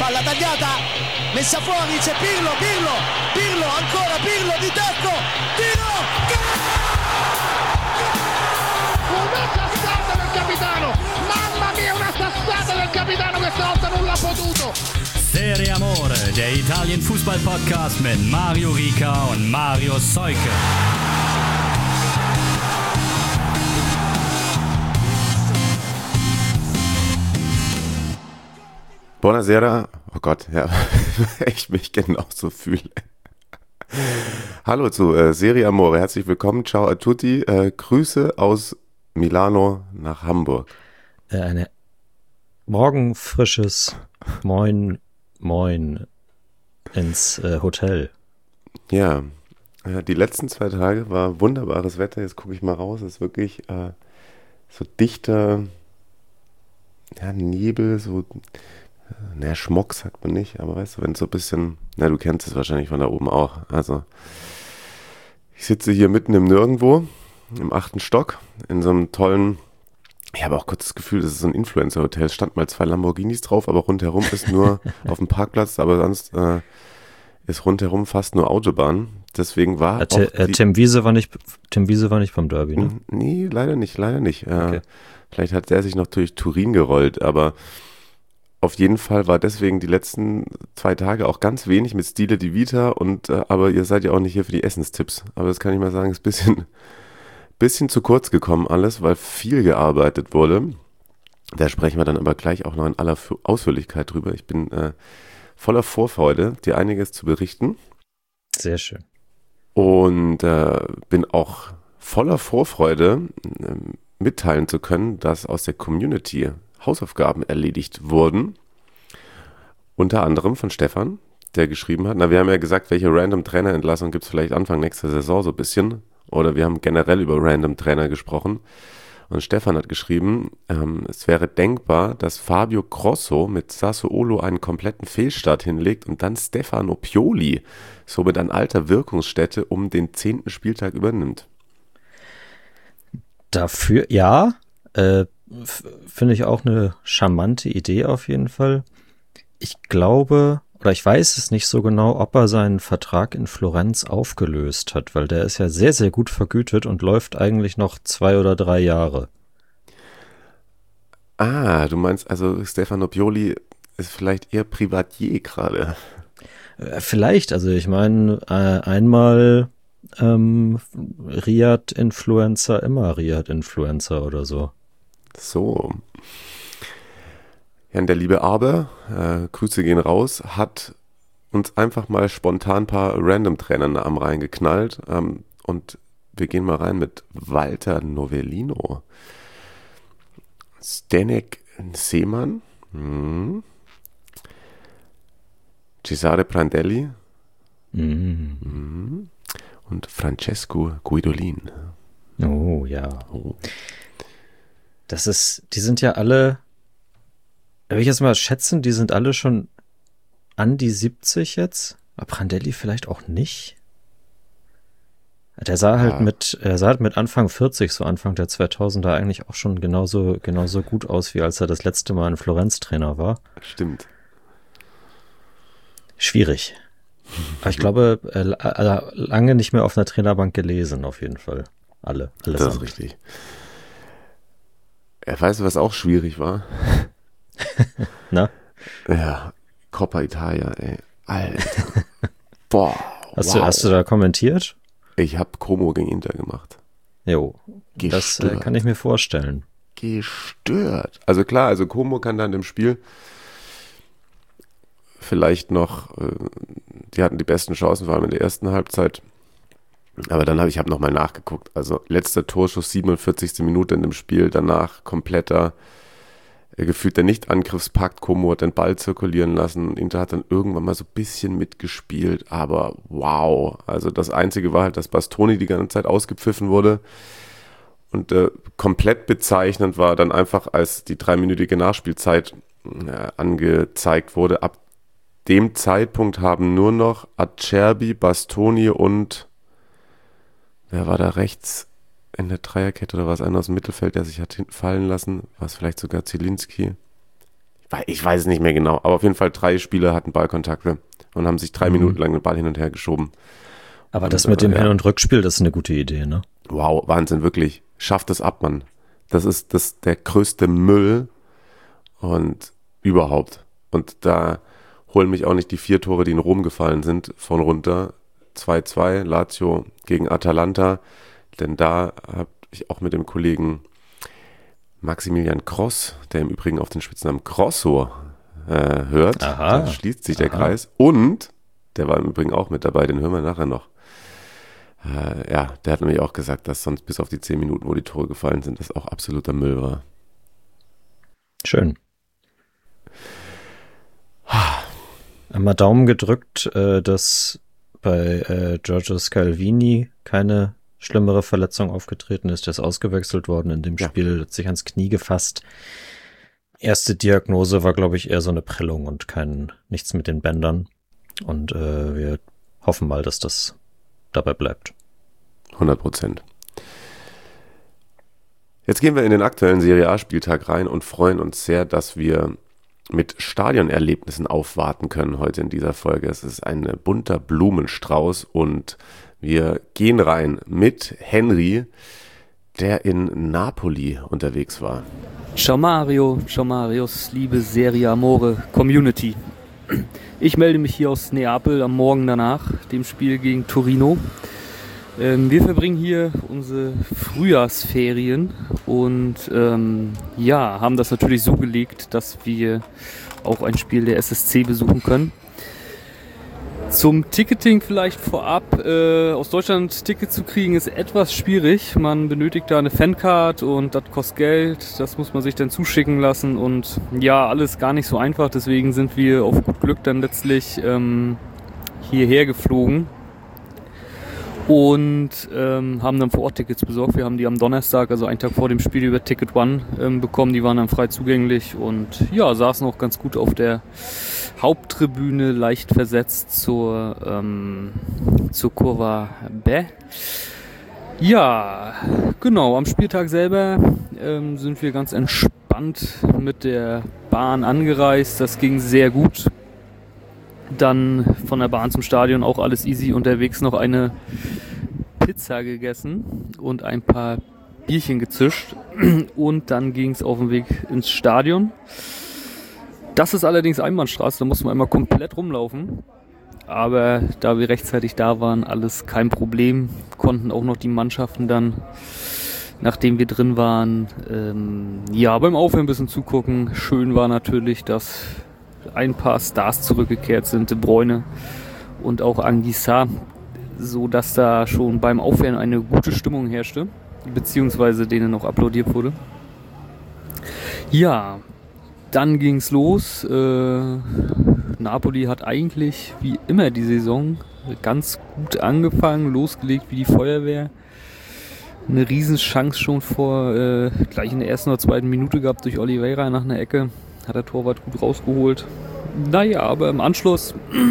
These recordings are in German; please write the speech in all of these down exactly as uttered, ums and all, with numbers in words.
palla tagliata, messa fuori, c'è Pirlo, Pirlo, Pirlo, ancora Pirlo di tacco, tiro, una sassata del capitano, mamma mia, una sassata del capitano, questa volta non l'ha potuto. Serie Amore, der Italien-Fußball-Podcast mit Mario Rica und Mario Seuke. Buonasera, oh Gott, ja, ich mich genauso fühle. Hallo zu äh, Serie Amore, herzlich willkommen, ciao a tutti, äh, Grüße aus Milano nach Hamburg. Äh, eine morgenfrisches Moin, Moin ins äh, Hotel. Ja, äh, die letzten zwei Tage war wunderbares Wetter, jetzt gucke ich mal raus, es ist wirklich äh, so dichter ja, Nebel, so naja, Schmock sagt man nicht, aber weißt du, wenn es so ein bisschen, na, du kennst es wahrscheinlich von da oben auch. Also, ich sitze hier mitten im Nirgendwo, im achten Stock, in so einem tollen, ich habe auch kurz das Gefühl, das ist so ein Influencer-Hotel. Es stand mal zwei Lamborghinis drauf, aber rundherum ist nur auf dem Parkplatz, aber sonst äh, ist rundherum fast nur Autobahn. Deswegen war äh, T- äh, Tim Wiese war nicht, Tim Wiese war nicht beim Derby, ne? Nee, leider nicht, leider nicht. Äh, okay. Vielleicht hat der sich noch durch Turin gerollt, aber auf jeden Fall war deswegen die letzten zwei Tage auch ganz wenig mit Stile di Vita und äh, aber ihr seid ja auch nicht hier für die Essenstipps. Aber das kann ich mal sagen, ist ein bisschen, bisschen zu kurz gekommen alles, weil viel gearbeitet wurde. Da sprechen wir dann aber gleich auch noch in aller Ausführlichkeit drüber. Ich bin äh, voller Vorfreude, dir einiges zu berichten. Sehr schön. Und äh, bin auch voller Vorfreude äh, mitteilen zu können, dass aus der Community Hausaufgaben erledigt wurden. Unter anderem von Stefan, der geschrieben hat, na, wir haben ja gesagt, welche random Trainerentlassung gibt es vielleicht Anfang nächster Saison so ein bisschen. Oder wir haben generell über random Trainer gesprochen. Und Stefan hat geschrieben, ähm, es wäre denkbar, dass Fabio Grosso mit Sassuolo einen kompletten Fehlstart hinlegt und dann Stefano Pioli somit an alter Wirkungsstätte um den zehnten Spieltag übernimmt. Dafür, ja, äh, f- finde ich auch eine charmante Idee auf jeden Fall. Ich glaube, oder ich weiß es nicht so genau, ob er seinen Vertrag in Florenz aufgelöst hat, weil der ist ja sehr, sehr gut vergütet und läuft eigentlich noch zwei oder drei Jahre. Ah, du meinst also Stefano Pioli ist vielleicht eher Privatier gerade. Äh, Vielleicht, also ich meine, äh, einmal ähm, Riyadh-Influencer, immer Riyadh-Influencer oder so. So. Ja, und der liebe Aber, äh, Grüße gehen raus, hat uns einfach mal spontan ein paar Random-Trainer-Namen reingeknallt. Ähm, und wir gehen mal rein mit Walter Novellino. Zdeněk Seemann. Hm. Cesare Prandelli. Mm. Hm. Und Francesco Guidolin. Oh ja. Oh. Das ist, die sind ja alle, will ich jetzt mal schätzen, die sind alle schon an die siebzig jetzt. Aber Prandelli vielleicht auch nicht. Der sah halt Ja. mit, er sah halt mit Anfang vierzig, so Anfang der zweitausender eigentlich auch schon genauso, genauso gut aus, wie als er das letzte Mal in Florenz Trainer war. Stimmt. Schwierig. Aber ich glaube, äh, la- lange nicht mehr auf einer Trainerbank gelesen, auf jeden Fall. Alle, alles. Das ist richtig. Er weiß, was auch schwierig war. Na? Ja, Coppa Italia, ey. Alter. Boah. Hast, wow. du, hast du da kommentiert? Ich habe Como gegen Inter gemacht. Jo, das äh, Gestört. kann ich mir vorstellen. Gestört. Also klar, also Como kann dann im Spiel vielleicht noch, äh, die hatten die besten Chancen, vor allem in der ersten Halbzeit. Aber dann habe ich hab nochmal nachgeguckt. Also letzter Torschuss, siebenundvierzigste Minute in dem Spiel, danach kompletter äh, gefühlter Nicht-Angriffspakt. Como hat den Ball zirkulieren lassen. Inter hat dann irgendwann mal so ein bisschen mitgespielt, aber wow. Also das Einzige war halt, dass Bastoni die ganze Zeit ausgepfiffen wurde. Und äh, komplett bezeichnend war dann einfach, als die dreiminütige Nachspielzeit äh, angezeigt wurde. Ab dem Zeitpunkt haben nur noch Acerbi, Bastoni und wer war da rechts in der Dreierkette oder war es einer aus dem Mittelfeld, der sich hat fallen lassen? War es vielleicht sogar Zielinski? ich weiß es nicht mehr genau, aber auf jeden Fall drei Spieler hatten Ballkontakte und haben sich drei mhm. Minuten lang den Ball hin und her geschoben. Aber und, das mit dem äh, Hin- und Rückspiel, das ist eine gute Idee, ne? Wow, Wahnsinn, wirklich. Schafft es ab, Mann. Das ist das der größte Müll und überhaupt. Und da holen mich auch nicht die vier Tore, die in Rom gefallen sind, von runter. zwei zwei, Lazio gegen Atalanta. Denn da habe ich auch mit dem Kollegen Maximilian Gross, der im Übrigen auf den Spitznamen Grosso äh, hört. Aha. Da schließt sich der Aha. Kreis. Und der war im Übrigen auch mit dabei, den hören wir nachher noch. Äh, ja, der hat nämlich auch gesagt, dass sonst bis auf die zehn Minuten, wo die Tore gefallen sind, das auch absoluter Müll war. Schön. Einmal Daumen gedrückt, äh, dass bei äh, Giorgio Scalvini keine schlimmere Verletzung aufgetreten ist. Der ist ausgewechselt worden in dem Ja. Spiel, hat sich ans Knie gefasst. Erste Diagnose war, glaube ich, eher so eine Prellung und kein nichts mit den Bändern. Und äh, wir hoffen mal, dass das dabei bleibt. hundert Prozent. Jetzt gehen wir in den aktuellen Serie A-Spieltag rein und freuen uns sehr, dass wir mit Stadionerlebnissen aufwarten können heute in dieser Folge. Es ist ein bunter Blumenstrauß und wir gehen rein mit Henry, der in Napoli unterwegs war. Ciao Mario, ciao Marios, liebe Serie Amore Community. Ich melde mich hier aus Neapel am Morgen danach, dem Spiel gegen Torino. Ähm, wir verbringen hier unsere Frühjahrsferien und ähm, ja, haben das natürlich so gelegt, dass wir auch ein Spiel der S S C besuchen können. Zum Ticketing vielleicht vorab. Äh, aus Deutschland Ticket zu kriegen ist etwas schwierig. Man benötigt da eine Fancard und das kostet Geld. Das muss man sich dann zuschicken lassen und ja, alles gar nicht so einfach. Deswegen sind wir auf gut Glück dann letztlich ähm, hierher geflogen und ähm, haben dann vor Ort Tickets besorgt. Wir haben die am Donnerstag, also einen Tag vor dem Spiel, über Ticket One ähm, bekommen. Die waren dann frei zugänglich und ja, saßen auch ganz gut auf der Haupttribüne, leicht versetzt zur, ähm, zur Kurva B. Ja, genau, am Spieltag selber ähm, sind wir ganz entspannt mit der Bahn angereist. Das ging sehr gut. Dann von der Bahn zum Stadion auch alles easy. Unterwegs noch eine Pizza gegessen und ein paar Bierchen gezischt. Und dann ging es auf den Weg ins Stadion. Das ist allerdings Einbahnstraße, da muss man einmal komplett rumlaufen. Aber da wir rechtzeitig da waren, alles kein Problem. Konnten auch noch die Mannschaften dann, nachdem wir drin waren, ähm, ja, beim Aufhören ein bisschen zugucken. Schön war natürlich, dass ein paar Stars zurückgekehrt sind, De Bruyne und auch Anguissa, so dass da schon beim Aufwärmen eine gute Stimmung herrschte, beziehungsweise denen noch applaudiert wurde. Ja, dann ging's los. Äh, Napoli hat eigentlich wie immer die Saison ganz gut angefangen, losgelegt wie die Feuerwehr. Eine Riesenchance schon vor, äh, gleich in der ersten oder zweiten Minute gehabt durch Oliveira nach einer Ecke. Hat der Torwart gut rausgeholt. Naja, aber im Anschluss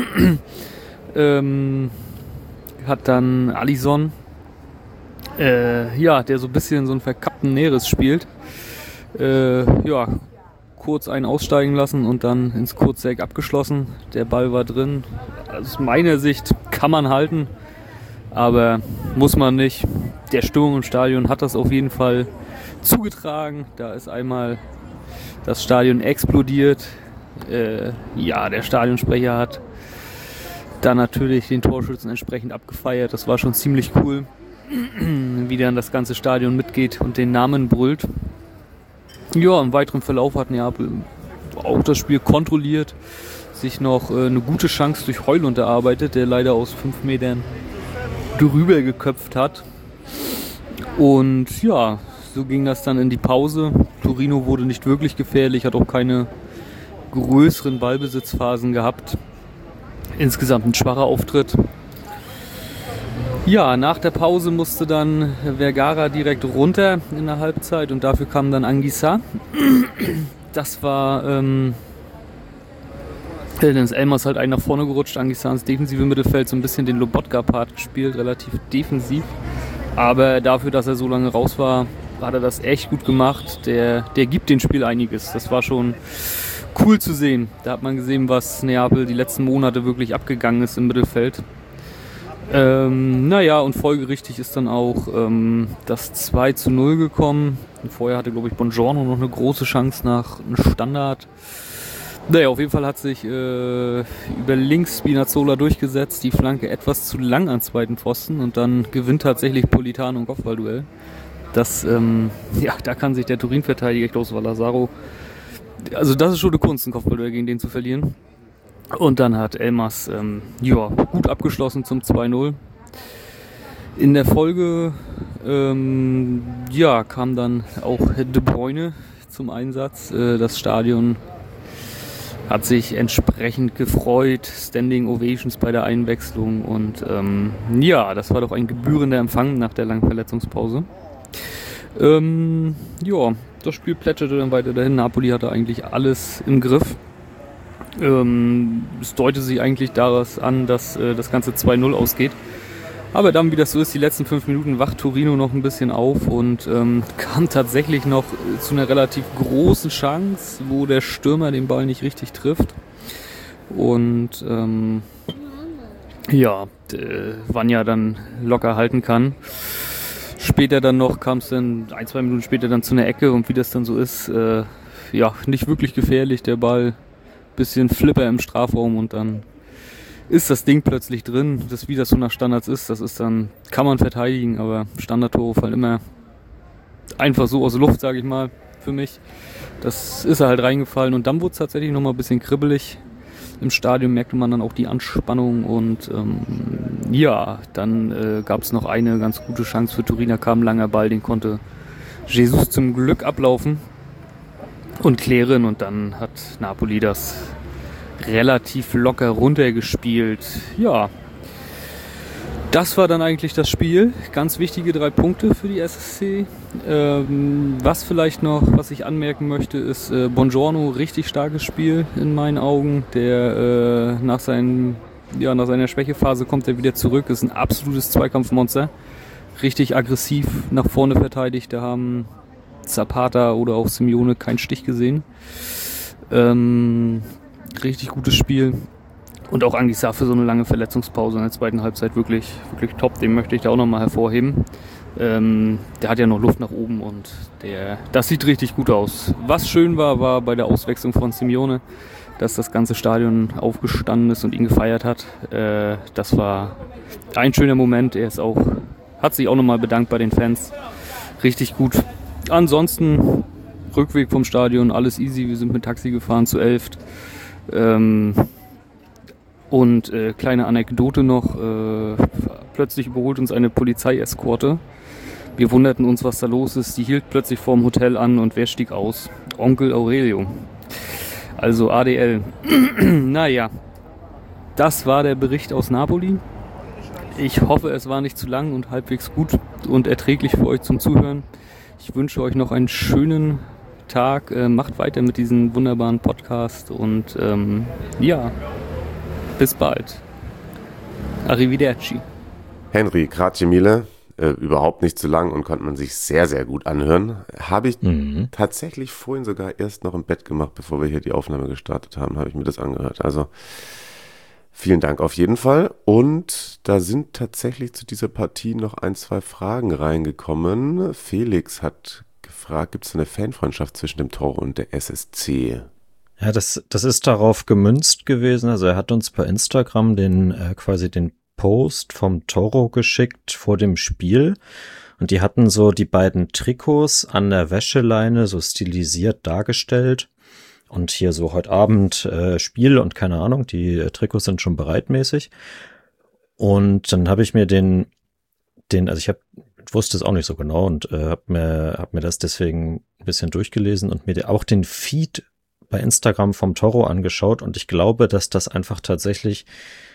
ähm, hat dann Alisson, äh, ja, der so ein bisschen so einen verkappten Neres spielt, äh, ja, kurz einen aussteigen lassen und dann ins Kurzeck abgeschlossen. Der Ball war drin. Aus meiner Sicht kann man halten, aber muss man nicht. Der Stimmung im Stadion hat das auf jeden Fall zugetragen. Da ist einmal das Stadion explodiert. Äh, ja, der Stadionsprecher hat dann natürlich den Torschützen entsprechend abgefeiert. Das war schon ziemlich cool, wie dann das ganze Stadion mitgeht und den Namen brüllt. Ja, im weiteren Verlauf hat Neapel auch das Spiel kontrolliert, sich noch äh, eine gute Chance durch Højlund erarbeitet, der leider aus fünf Metern drüber geköpft hat. Und ja, so ging das dann in die Pause. Torino wurde nicht wirklich gefährlich, hat auch keine größeren Ballbesitzphasen gehabt. Insgesamt ein schwacher Auftritt. Ja, nach der Pause musste dann Vergara direkt runter in der Halbzeit und dafür kam dann Anguissa. Das war, ähm, dann ist Elmas halt einen nach vorne gerutscht, Anguissa ins defensive Mittelfeld, so ein bisschen den Lobotka-Part gespielt, relativ defensiv. Aber dafür, dass er so lange raus war, hat er das echt gut gemacht. Der, der gibt dem Spiel einiges. Das war schon cool zu sehen. Da hat man gesehen, was Neapel die letzten Monate wirklich abgegangen ist im Mittelfeld. Ähm, naja, und folgerichtig ist dann auch ähm, das zwei zu null gekommen. Und vorher hatte, glaube ich, Buongiorno noch eine große Chance nach einem Standard. Naja, auf jeden Fall hat sich äh, über links Spinazzola durchgesetzt, die Flanke etwas zu lang an zweiten Pfosten und dann gewinnt tatsächlich Politano ein Kopfballduell. Das, ähm, ja, da kann sich der Turin-Verteidiger, ich glaube, es war Lazaro, also das ist schon eine Kunst, ein Kopfballduell gegen den zu verlieren. Und dann hat Elmas ähm, ja, gut abgeschlossen zum zwei null. In der Folge ähm, ja, kam dann auch De Bruyne zum Einsatz. Äh, das Stadion hat sich entsprechend gefreut, Standing Ovations bei der Einwechslung und ähm, ja, das war doch ein gebührender Empfang nach der langen Verletzungspause. Ähm, ja, das Spiel plätscherte dann weiter dahin. Napoli hatte eigentlich alles im Griff. Ähm, es deutete sich eigentlich daraus an, dass äh, das Ganze zwei null ausgeht. Aber dann, wie das so ist, die letzten fünf Minuten wacht Torino noch ein bisschen auf und ähm, kam tatsächlich noch zu einer relativ großen Chance, wo der Stürmer den Ball nicht richtig trifft. Und ähm, ja, äh, Vanja dann locker halten kann. Später dann noch kam es dann, ein, zwei Minuten später dann zu einer Ecke und wie das dann so ist, äh, ja, nicht wirklich gefährlich, der Ball, bisschen Flipper im Strafraum und dann ist das Ding plötzlich drin. Das, wie das so nach Standards ist, das ist dann, kann man verteidigen, aber Standardtore fallen immer einfach so aus der Luft, sage ich mal, für mich. Das ist er halt reingefallen und dann wurde es tatsächlich nochmal ein bisschen kribbelig. Im Stadion merkte man dann auch die Anspannung und ähm, ja, dann äh, gab es noch eine ganz gute Chance für Turin. Da kam ein langer Ball, den konnte Jesus zum Glück ablaufen und klären und dann hat Napoli das relativ locker runtergespielt. Ja, das war dann eigentlich das Spiel. Ganz wichtige drei Punkte für die S S C. Ähm, was vielleicht noch, was ich anmerken möchte, ist äh, Buongiorno, richtig starkes Spiel in meinen Augen. Der äh, nach, seinen, ja, nach seiner Schwächephase kommt er wieder zurück. Ist ein absolutes Zweikampfmonster. Richtig aggressiv nach vorne verteidigt. Da haben Zapata oder auch Simeone keinen Stich gesehen. Ähm, richtig gutes Spiel. Und auch Anguissa für so eine lange Verletzungspause in der zweiten Halbzeit wirklich, wirklich top. Den möchte ich da auch nochmal hervorheben. Ähm, der hat ja noch Luft nach oben und der, das sieht richtig gut aus. Was schön war, war bei der Auswechslung von Simeone, dass das ganze Stadion aufgestanden ist und ihn gefeiert hat. Äh, das war ein schöner Moment. Er ist auch, hat sich auch nochmal bedankt bei den Fans. Richtig gut. Ansonsten Rückweg vom Stadion, alles easy. Wir sind mit Taxi gefahren zu Elft. Ähm, Und äh, kleine Anekdote noch, äh, plötzlich überholt uns eine Polizeieskorte. Wir wunderten uns, was da los ist. Die hielt plötzlich vorm Hotel an und wer stieg aus? Onkel Aurelio. Also A D L. Naja, das war der Bericht aus Napoli. Ich hoffe, es war nicht zu lang und halbwegs gut und erträglich für euch zum Zuhören. Ich wünsche euch noch einen schönen Tag. Äh, macht weiter mit diesem wunderbaren Podcast und ähm, ja... Bis bald. Arrivederci. Henry, grazie mille. Äh, überhaupt nicht zu lang und konnte man sich sehr, sehr gut anhören. Habe ich mhm. tatsächlich vorhin sogar erst noch im Bett gemacht, bevor wir hier die Aufnahme gestartet haben, habe ich mir das angehört. Also vielen Dank auf jeden Fall. Und da sind tatsächlich zu dieser Partie noch ein, zwei Fragen reingekommen. Felix hat gefragt, gibt es eine Fanfreundschaft zwischen dem Toro und der S S C? Ja, das, das ist darauf gemünzt gewesen. Also er hat uns per Instagram den äh, quasi den Post vom Toro geschickt vor dem Spiel. Und die hatten so die beiden Trikots an der Wäscheleine so stilisiert dargestellt. Und hier so heute Abend äh, Spiel und keine Ahnung, die äh, Trikots sind schon bereitmäßig. Und dann habe ich mir den, den, also ich habe wusste es auch nicht so genau und äh, habe mir, hab mir das deswegen ein bisschen durchgelesen und mir auch den Feed bei Instagram vom Toro angeschaut und ich glaube, dass das einfach tatsächlich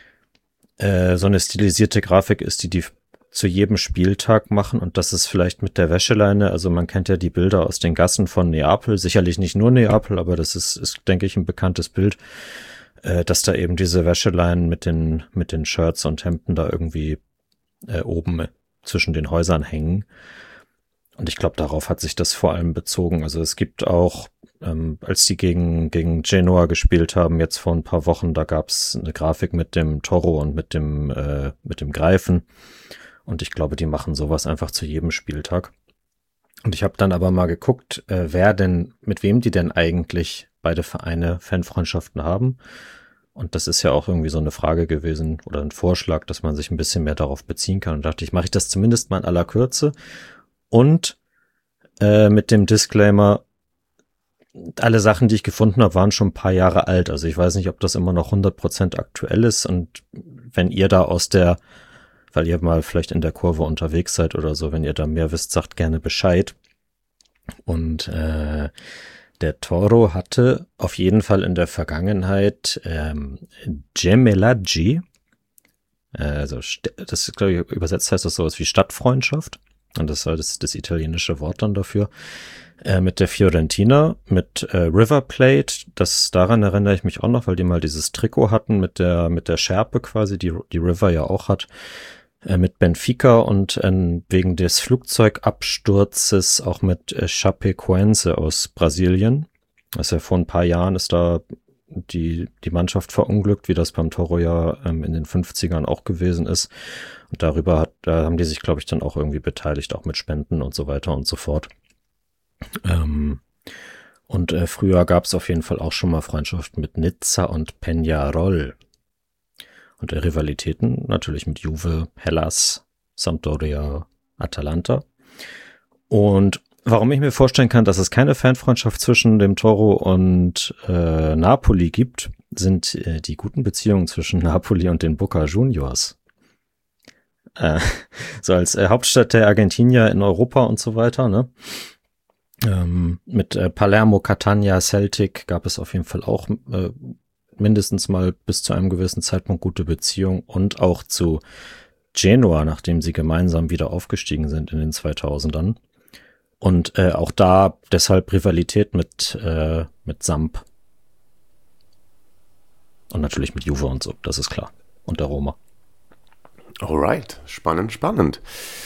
äh, so eine stilisierte Grafik ist, die die zu jedem Spieltag machen und das ist vielleicht mit der Wäscheleine, also man kennt ja die Bilder aus den Gassen von Neapel, sicherlich nicht nur Neapel, aber das ist, ist denke ich, ein bekanntes Bild, äh, dass da eben diese Wäscheleinen mit den mit den Shirts und Hemden da irgendwie äh, oben zwischen den Häusern hängen und ich glaube, darauf hat sich das vor allem bezogen. Also es gibt auch ähm, als die gegen, gegen Genoa gespielt haben, jetzt vor ein paar Wochen, da gab's eine Grafik mit dem Toro und mit dem, äh, mit dem Greifen. Und ich glaube, die machen sowas einfach zu jedem Spieltag. Und ich habe dann aber mal geguckt, äh, wer denn, mit wem die denn eigentlich beide Vereine Fanfreundschaften haben. Und das ist ja auch irgendwie so eine Frage gewesen oder ein Vorschlag, dass man sich ein bisschen mehr darauf beziehen kann. Und dachte ich, mache ich das zumindest mal in aller Kürze. Und äh, mit dem Disclaimer, alle Sachen, die ich gefunden habe, waren schon ein paar Jahre alt. Also ich weiß nicht, ob das immer noch hundert Prozent aktuell ist. Und wenn ihr da aus der, weil ihr mal vielleicht in der Kurve unterwegs seid oder so, wenn ihr da mehr wisst, sagt gerne Bescheid. Und äh, der Toro hatte auf jeden Fall in der Vergangenheit ähm, Gemelaggi, äh, also das ist, glaube ich, übersetzt heißt das sowas wie Stadtfreundschaft. Und das war das, das italienische Wort dann dafür. Äh, mit der Fiorentina, mit äh, River Plate, das daran erinnere ich mich auch noch, weil die mal dieses Trikot hatten mit der mit der Schärpe quasi, die die River ja auch hat. Mit Benfica und äh, wegen des Flugzeugabsturzes auch mit äh, Chapecoense aus Brasilien. Also vor ein paar Jahren ist da die die Mannschaft verunglückt, wie das beim Toro ja ähm, in den fünfzigern auch gewesen ist. Und darüber hat, da haben die sich, glaube ich, dann auch irgendwie beteiligt, auch mit Spenden und so weiter und so fort. Ähm, und äh, früher gab es auf jeden Fall auch schon mal Freundschaften mit Nizza und Peñarol. Und der Rivalitäten natürlich mit Juve, Hellas, Sampdoria, Atalanta. Und warum ich mir vorstellen kann, dass es keine Fanfreundschaft zwischen dem Toro und äh, Napoli gibt, sind äh, die guten Beziehungen zwischen Napoli und den Boca Juniors. Äh, so als äh, Hauptstadt der Argentinier in Europa und so weiter, ne? Ähm, mit äh, Palermo, Catania, Celtic gab es auf jeden Fall auch äh, mindestens mal bis zu einem gewissen Zeitpunkt gute Beziehung und auch zu Genoa, nachdem sie gemeinsam wieder aufgestiegen sind in den zweitausendern. Und äh, auch da deshalb Rivalität mit äh, mit Samp. Und natürlich mit Juve und so, das ist klar. Und der Roma. Alright, spannend, spannend.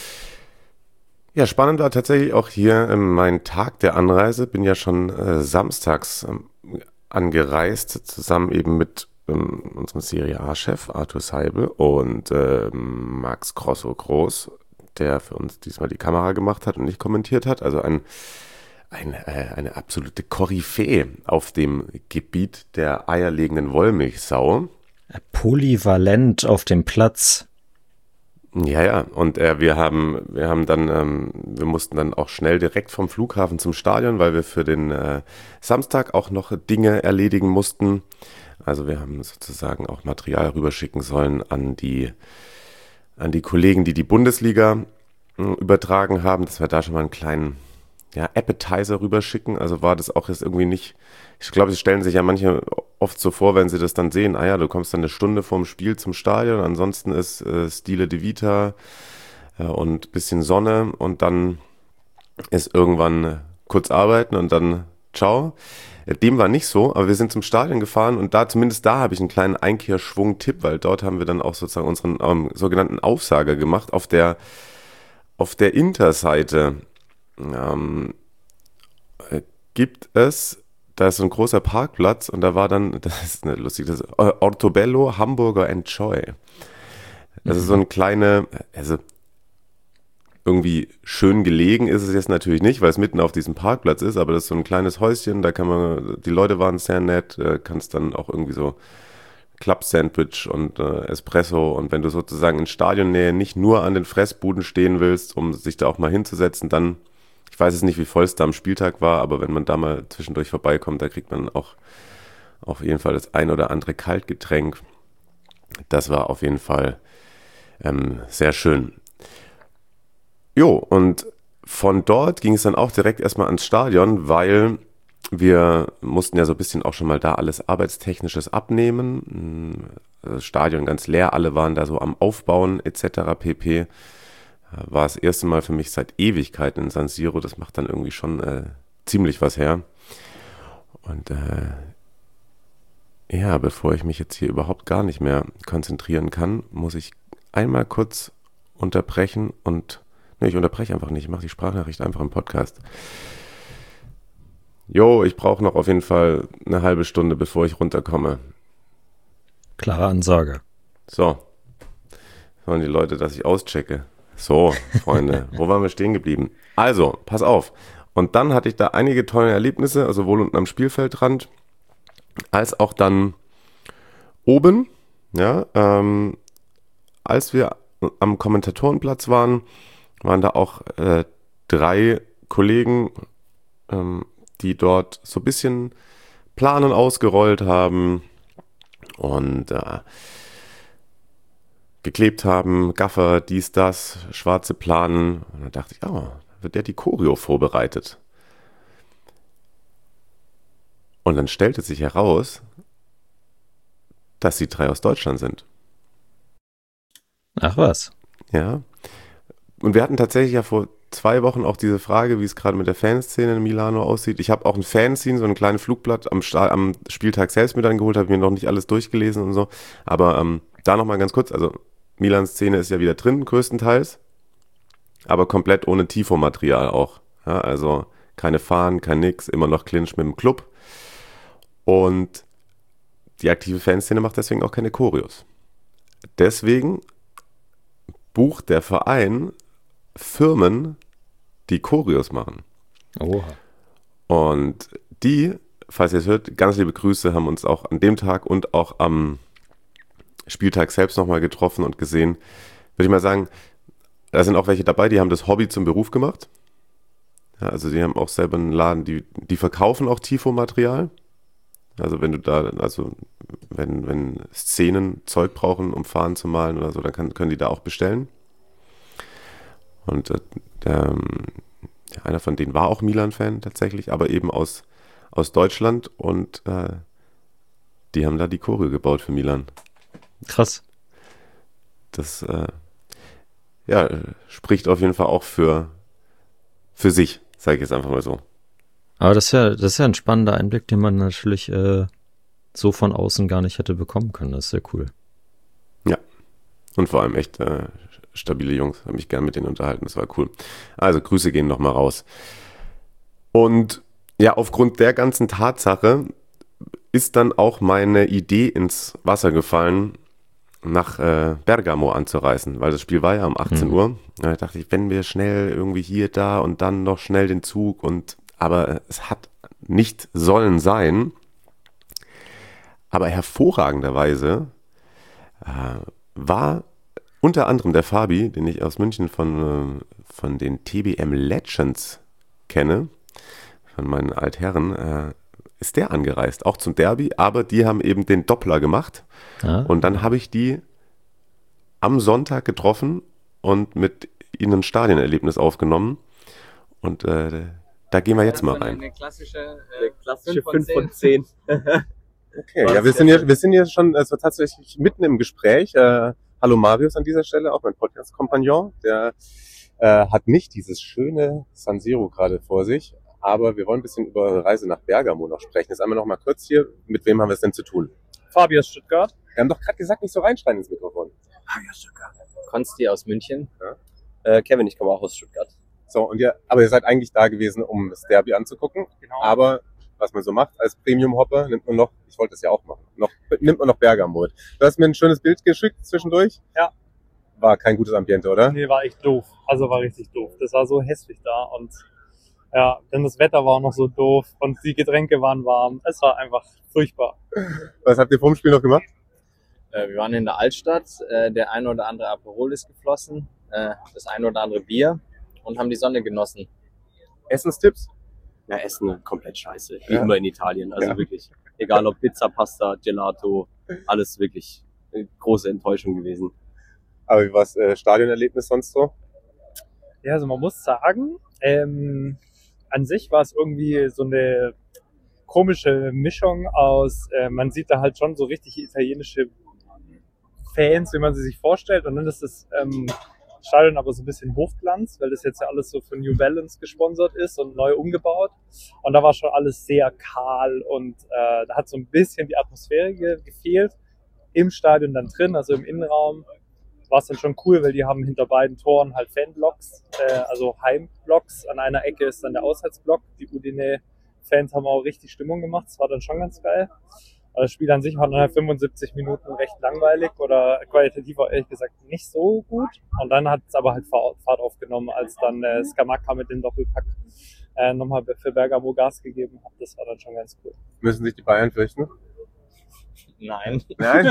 Ja, spannend war tatsächlich auch hier äh, mein Tag der Anreise. Bin ja schon äh, samstags ähm, angereist, zusammen eben mit ähm, unserem Serie A-Chef Arthur Seibel und ähm, Max Grosso-Groß, der für uns diesmal die Kamera gemacht hat und nicht kommentiert hat. Also ein, ein, äh, eine absolute Koryphäe auf dem Gebiet der eierlegenden Wollmilchsau. Polyvalent auf dem Platz. Ja, ja, und äh, wir haben wir haben dann, ähm, wir mussten dann auch schnell direkt vom Flughafen zum Stadion, weil wir für den äh, Samstag auch noch Dinge erledigen mussten. Also wir haben sozusagen auch Material rüberschicken sollen an die an die Kollegen, die die Bundesliga äh, übertragen haben, dass wir da schon mal einen kleinen ja, Appetizer rüberschicken. Also war das auch jetzt irgendwie nicht, ich glaube, sie stellen sich ja manche oft so vor, wenn sie das dann sehen, ah ja, du kommst dann eine Stunde vorm Spiel zum Stadion, ansonsten ist äh, Stile de Vita äh, und bisschen Sonne und dann ist irgendwann äh, kurz arbeiten und dann ciao. Äh, dem war nicht so, aber wir sind zum Stadion gefahren und da, zumindest da habe ich einen kleinen Einkehrschwung-Tipp, weil dort haben wir dann auch sozusagen unseren ähm, sogenannten Aufsager gemacht auf der auf der Interseite. Ähm, äh, gibt es, da ist so ein großer Parkplatz und da war dann, das ist eine lustige, das ist Ortobello Hamburger Enjoy. Das ist so eine kleine, also irgendwie schön gelegen ist es jetzt natürlich nicht, weil es mitten auf diesem Parkplatz ist, aber das ist so ein kleines Häuschen, da kann man, die Leute waren sehr nett, äh, kannst dann auch irgendwie so Club-Sandwich und äh, Espresso und wenn du sozusagen in Stadionnähe nicht nur an den Fressbuden stehen willst, um sich da auch mal hinzusetzen, dann, ich weiß jetzt nicht, wie voll es da am Spieltag war, aber wenn man da mal zwischendurch vorbeikommt, da kriegt man auch auf jeden Fall das ein oder andere Kaltgetränk. Das war auf jeden Fall ähm, sehr schön. Jo, und von dort ging es dann auch direkt erstmal ans Stadion, weil wir mussten ja so ein bisschen auch schon mal da alles Arbeitstechnisches abnehmen. Das Stadion ganz leer, alle waren da so am Aufbauen et cetera pp. War das erste Mal für mich seit Ewigkeiten in San Siro. Das macht dann irgendwie schon äh, ziemlich was her. Und äh, ja, bevor ich mich jetzt hier überhaupt gar nicht mehr konzentrieren kann, muss ich einmal kurz unterbrechen und ne, ich unterbreche einfach nicht, ich mache die Sprachnachricht einfach im Podcast. Jo, ich brauche noch auf jeden Fall eine halbe Stunde, bevor ich runterkomme. Klare Ansage. So. Wollen die Leute, dass ich auschecke? So, Freunde, wo waren wir stehen geblieben? Also, pass auf. Und dann hatte ich da einige tolle Erlebnisse, also sowohl unten am Spielfeldrand, als auch dann oben, ja, ähm, als wir am Kommentatorenplatz waren, waren da auch äh, drei Kollegen, ähm, die dort so ein bisschen Planen ausgerollt haben und äh, geklebt haben, Gaffer, dies, das, schwarze Planen. Und dann dachte ich, oh, wird der die Choreo vorbereitet. Und dann stellte sich heraus, dass die drei aus Deutschland sind. Ach was. Ja. Und wir hatten tatsächlich ja vor zwei Wochen auch diese Frage, wie es gerade mit der Fanszene in Milano aussieht. Ich habe auch ein Fanzine, so ein kleines Flugblatt am, Sta- am Spieltag selbst mit angeholt, habe mir noch nicht alles durchgelesen und so. Aber ähm, da nochmal ganz kurz, also Milan-Szene ist ja wieder drin, größtenteils, aber komplett ohne Tifo-Material auch. Ja, also keine Fahnen, kein Nix, immer noch Clinch mit dem Club. Und die aktive Fanszene macht deswegen auch keine Choreos. Deswegen bucht der Verein Firmen, die Choreos machen. Oha. Und die, falls ihr es hört, ganz liebe Grüße, haben uns auch an dem Tag und auch am Spieltag selbst nochmal getroffen und gesehen. Würde ich mal sagen, da sind auch welche dabei, die haben das Hobby zum Beruf gemacht. Ja, also die haben auch selber einen Laden, die, die verkaufen auch Tifo-Material. Also wenn du da, also wenn, wenn Szenen Zeug brauchen, um Fahnen zu malen oder so, dann kann, können die da auch bestellen. Und äh, der, ja, einer von denen war auch Milan-Fan tatsächlich, aber eben aus, aus Deutschland und äh, die haben da die Choreo gebaut für Milan. Krass. Das äh, ja, spricht auf jeden Fall auch für, für sich, sage ich jetzt einfach mal so. Aber das ist ja, das ist ja ein spannender Einblick, den man natürlich äh, so von außen gar nicht hätte bekommen können. Das ist sehr cool. Ja, und vor allem echt äh, stabile Jungs. Habe mich gern mit denen unterhalten, das war cool. Also Grüße gehen nochmal raus. Und ja, aufgrund der ganzen Tatsache ist dann auch meine Idee ins Wasser gefallen, nach äh, Bergamo anzureisen, weil das Spiel war ja um achtzehn Uhr. Und da dachte ich, wenn wir schnell irgendwie hier, da und dann noch schnell den Zug und aber es hat nicht sollen sein. Aber hervorragenderweise äh, war unter anderem der Fabi, den ich aus München von, äh, von den T B M Legends kenne, von meinen Altherren, äh, ist der angereist, auch zum Derby, aber die haben eben den Doppler gemacht. Ja. Und dann habe ich die am Sonntag getroffen und mit ihnen ein Stadionerlebnis aufgenommen. Und äh, da gehen wir jetzt mal rein. Eine klassische, äh, klassische fünf von zehn. Okay, ja, wir sind hier, wir sind hier schon also tatsächlich mitten im Gespräch. Äh, hallo Marius an dieser Stelle, auch mein Podcast-Kompagnon. Der äh, hat nicht dieses schöne San Siro gerade vor sich, aber wir wollen ein bisschen über eure Reise nach Bergamo noch sprechen. Jetzt einmal noch mal kurz hier, mit wem haben wir es denn zu tun? Fabi aus Stuttgart. Wir haben doch gerade gesagt, nicht so reinschreien ins Mikrofon. Fabi aus Stuttgart. Konsti aus München. Ja. Äh, Kevin, ich komme auch aus Stuttgart. So, und ihr, aber ihr seid eigentlich da gewesen, um das Derby anzugucken. Genau. Aber was man so macht als Premium-Hopper, nimmt man noch, ich wollte das ja auch machen, noch, nimmt man noch Bergamo mit. Du hast mir ein schönes Bild geschickt zwischendurch. Ja. War kein gutes Ambiente, oder? Nee, war echt doof. Also war richtig doof. Das war so hässlich da und ja, denn das Wetter war auch noch so doof und die Getränke waren warm. Es war einfach furchtbar. Was habt ihr vor dem Spiel noch gemacht? Äh, wir waren in der Altstadt. Äh, der ein oder andere Aperol ist geflossen. Äh, das ein oder andere Bier und haben die Sonne genossen. Essenstipps? Ja, Essen komplett scheiße. Wie Ja. immer in Italien. Also Ja. wirklich. Egal ob Pizza, Pasta, Gelato, alles wirklich eine große Enttäuschung gewesen. Aber wie war das äh, Stadionerlebnis sonst so? Ja, also man muss sagen, ähm, an sich war es irgendwie so eine komische Mischung aus, äh, man sieht da halt schon so richtig italienische Fans, wie man sie sich vorstellt. Und dann ist das ähm, Stadion aber so ein bisschen Hochglanz, weil das jetzt ja alles so für New Balance gesponsert ist und neu umgebaut. Und da war schon alles sehr kahl und äh, da hat so ein bisschen die Atmosphäre ge- gefehlt. Im Stadion dann drin, also im Innenraum, war es dann schon cool, weil die haben hinter beiden Toren halt Fanblocks, äh, also Heimblocks. An einer Ecke ist dann der Auswärtsblock, die Udine Fans haben auch richtig Stimmung gemacht, das war dann schon ganz geil. Aber das Spiel an sich war dann halt fünfundsiebzig Minuten recht langweilig oder qualitativ auch ehrlich gesagt nicht so gut. Und dann hat es aber halt Fahrt aufgenommen, als dann äh, Scamacca mit dem Doppelpack äh, nochmal für Bergamo Gas gegeben hat. Das war dann schon ganz cool. Müssen sich die Bayern fürchten? Nein. Nein?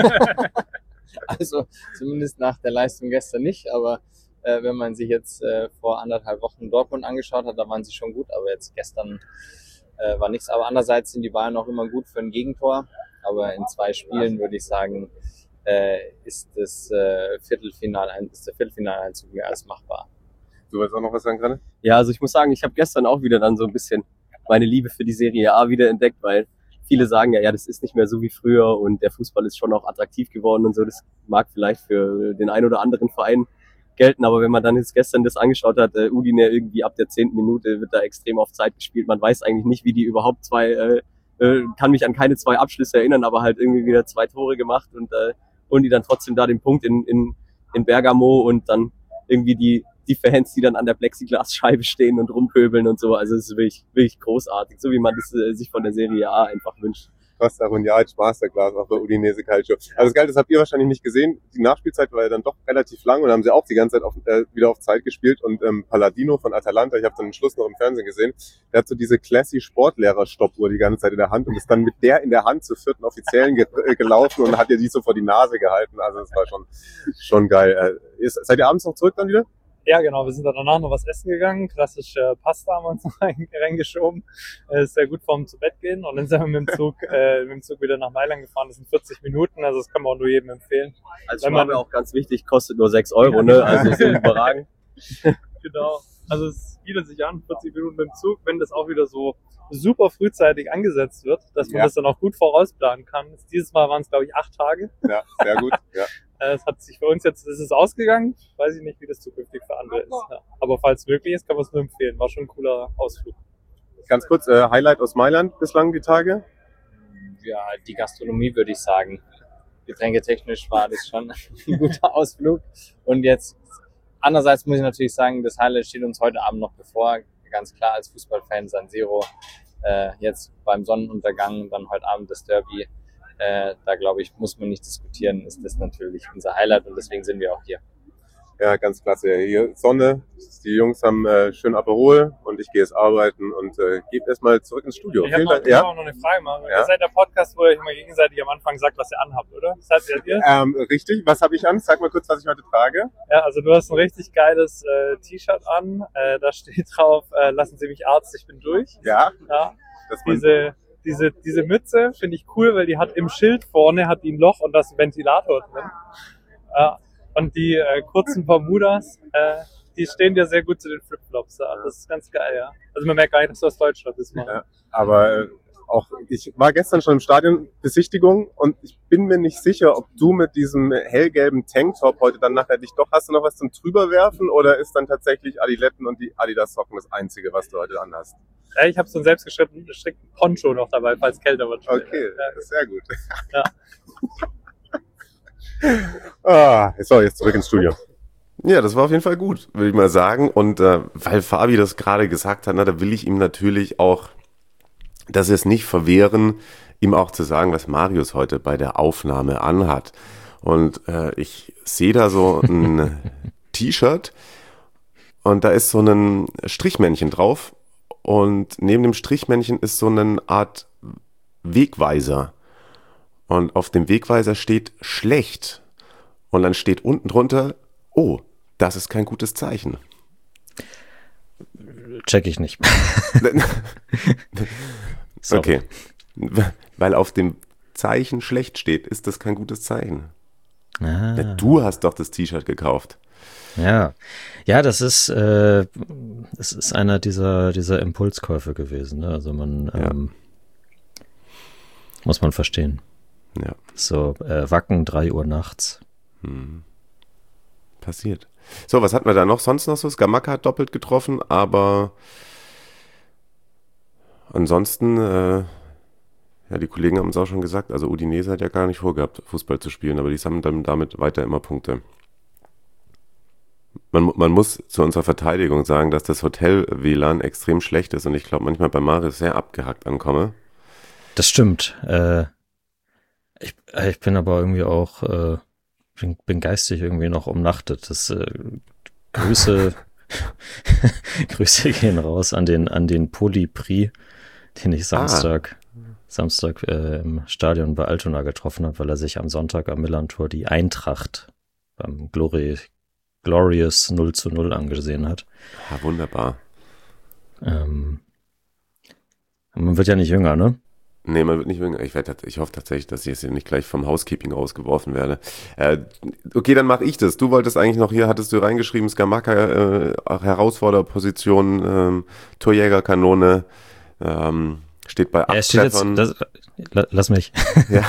Also zumindest nach der Leistung gestern nicht, aber äh, wenn man sich jetzt äh, vor anderthalb Wochen Dortmund angeschaut hat, da waren sie schon gut, aber jetzt gestern äh, war nichts. Aber andererseits sind die Bayern auch immer gut für ein Gegentor, aber in zwei Spielen würde ich sagen, äh, ist, das, äh, Viertelfinal, ist der Viertelfinaleinzug mehr als machbar. Du wolltest auch noch was sagen gerade? Ja, also ich muss sagen, ich habe gestern auch wieder dann so ein bisschen meine Liebe für die Serie A wieder entdeckt, weil viele sagen ja, ja, das ist nicht mehr so wie früher und der Fußball ist schon auch attraktiv geworden und so. Das mag vielleicht für den einen oder anderen Verein gelten, aber wenn man dann jetzt gestern das angeschaut hat, äh, Udine irgendwie ab der zehnten Minute wird da extrem auf Zeit gespielt. Man weiß eigentlich nicht, wie die überhaupt zwei, äh, äh, kann mich an keine zwei Abschlüsse erinnern, aber halt irgendwie wieder zwei Tore gemacht und äh, holen die dann trotzdem da den Punkt in, in, in Bergamo und dann irgendwie die die Fans, die dann an der Plexiglasscheibe stehen und rumpöbeln und so. Also es ist wirklich, wirklich großartig, so wie man das äh, sich von der Serie A einfach wünscht. Costa Runjaic Masterclass auch bei Udinese Calcio. Also das Geile, das habt ihr wahrscheinlich nicht gesehen. Die Nachspielzeit war ja dann doch relativ lang und haben sie auch die ganze Zeit auf, äh, wieder auf Zeit gespielt. Und ähm, Palladino von Atalanta, ich habe dann den Schluss noch im Fernsehen gesehen, der hat so diese classy Sportlehrer-Stoppuhr die ganze Zeit in der Hand und ist dann mit der in der Hand zur vierten Offiziellen ge äh, gelaufen und hat ihr die so vor die Nase gehalten. Also das war schon schon geil. Äh, ist, seid ihr abends noch zurück dann wieder? Ja, genau. Wir sind dann danach noch was essen gegangen. Klassisch äh, Pasta haben wir uns noch reingeschoben. Äh, ist sehr gut vorm zu Bett gehen. Und dann sind wir mit dem Zug, äh, mit dem Zug wieder nach Mailand gefahren. Das sind vierzig Minuten. Also das kann man auch nur jedem empfehlen. Also man auch ganz wichtig, kostet nur sechs Euro, ne? Also ist überragend. Genau. Also es bietet sich an, vierzig Minuten mit dem Zug, wenn das auch wieder so super frühzeitig angesetzt wird, dass man ja. das dann auch gut vorausplanen kann. Dieses Mal waren es, glaube ich, acht Tage. Ja, sehr gut. Ja. Es hat sich für uns jetzt, es ist ausgegangen. Weiß ich nicht, wie das zukünftig für andere ist. Ja. Aber falls möglich ist, kann man es nur empfehlen. War schon ein cooler Ausflug. Ganz kurz, äh, Highlight aus Mailand bislang die Tage? Ja, die Gastronomie würde ich sagen. Getränketechnisch war das schon ein guter Ausflug. Und jetzt, andererseits muss ich natürlich sagen, das Highlight steht uns heute Abend noch bevor. Ganz klar als Fußballfan San Siro. Äh, jetzt beim Sonnenuntergang, dann heute Abend das Derby. Äh, da glaube ich, muss man nicht diskutieren, ist das natürlich unser Highlight und deswegen sind wir auch hier. Ja, ganz klasse. Hier Sonne, die Jungs haben äh, schön Aperol und ich gehe jetzt arbeiten und äh, gehe erstmal zurück ins Studio. Ich habe noch, ja? noch eine Frage machen. Ja? Ihr seid der Podcast, wo ihr immer gegenseitig am Anfang sagt, was ihr anhabt, oder? Seid ihr? Ähm, richtig. Was habe ich an? Sag mal kurz, was ich heute trage. Ja, also du hast ein richtig geiles äh, T-Shirt an. Äh, da steht drauf, äh, lassen Sie mich Arzt, ich bin durch. Ja. Ja. Das diese Diese, diese Mütze finde ich cool, weil die hat im Schild vorne hat die ein Loch und da ist ein Ventilator drin. Äh, und die äh, kurzen Bermudas, äh, die stehen dir sehr gut zu den Flipflops. Ja. Das ist ganz geil, ja. Also man merkt gar nicht, dass du aus Deutschland bist. Ja, aber äh, auch ich war gestern schon im Stadion Besichtigung und ich bin mir nicht sicher, ob du mit diesem hellgelben Tanktop heute dann nachher dich doch, hast du noch was zum Drüberwerfen oder ist dann tatsächlich Adiletten und die Adidas-Socken das Einzige, was du heute anhast? Ja, ich habe so einen selbstgestrickten Poncho noch dabei, falls kälter wird. Okay, ja. Sehr gut. Ja. ah, so, jetzt zurück ins Studio. Ja, das war auf jeden Fall gut, würde ich mal sagen. Und äh, weil Fabi das gerade gesagt hat, na, da will ich ihm natürlich auch, dass wir es nicht verwehren, ihm auch zu sagen, was Marius heute bei der Aufnahme anhat. Und äh, ich sehe da so ein T-Shirt und da ist so ein Strichmännchen drauf. Und neben dem Strichmännchen ist so eine Art Wegweiser. Und auf dem Wegweiser steht schlecht. Und dann steht unten drunter, oh, das ist kein gutes Zeichen. Check ich nicht. Okay. Weil auf dem Zeichen schlecht steht, ist das kein gutes Zeichen. Ah. Ja, du hast doch das T-Shirt gekauft. Ja, ja, das ist, äh, das ist einer dieser, dieser Impulskäufe gewesen. Ne? Also man ja. ähm, muss man verstehen. Ja. So äh, Wacken, drei Uhr nachts. Hm. Passiert. So, was hatten wir da noch? Sonst noch so? Scamacca hat doppelt getroffen, aber ansonsten, äh, ja, die Kollegen haben es auch schon gesagt, also Udinese hat ja gar nicht vorgehabt, Fußball zu spielen, aber die sammeln dann damit weiter immer Punkte. man, man muss zu unserer Verteidigung sagen, dass das Hotel-W L A N extrem schlecht ist und ich glaube manchmal bei Marius sehr abgehackt ankomme. Das stimmt. Äh, ich, ich bin aber irgendwie auch, äh, bin, bin geistig irgendwie noch umnachtet. Das äh, Grüße, Grüße gehen raus an den, an den Polypri, den ich Samstag, ah. Samstag äh, im Stadion bei Altona getroffen habe, weil er sich am Sonntag am Millantor die Eintracht beim Glory, Glorious null zu null angesehen hat. Ja, wunderbar. Ähm, man wird ja nicht jünger, ne? Nee, man wird nicht jünger. Ich, werd, ich hoffe tatsächlich, dass ich jetzt nicht gleich vom Housekeeping rausgeworfen werde. Äh, okay, dann mache ich das. Du wolltest eigentlich noch hier, hattest du reingeschrieben, Scamacca, äh, Herausforderposition, ähm, Torjägerkanone, ähm, steht bei acht steht Treffern. Jetzt, das, lass mich. Ja,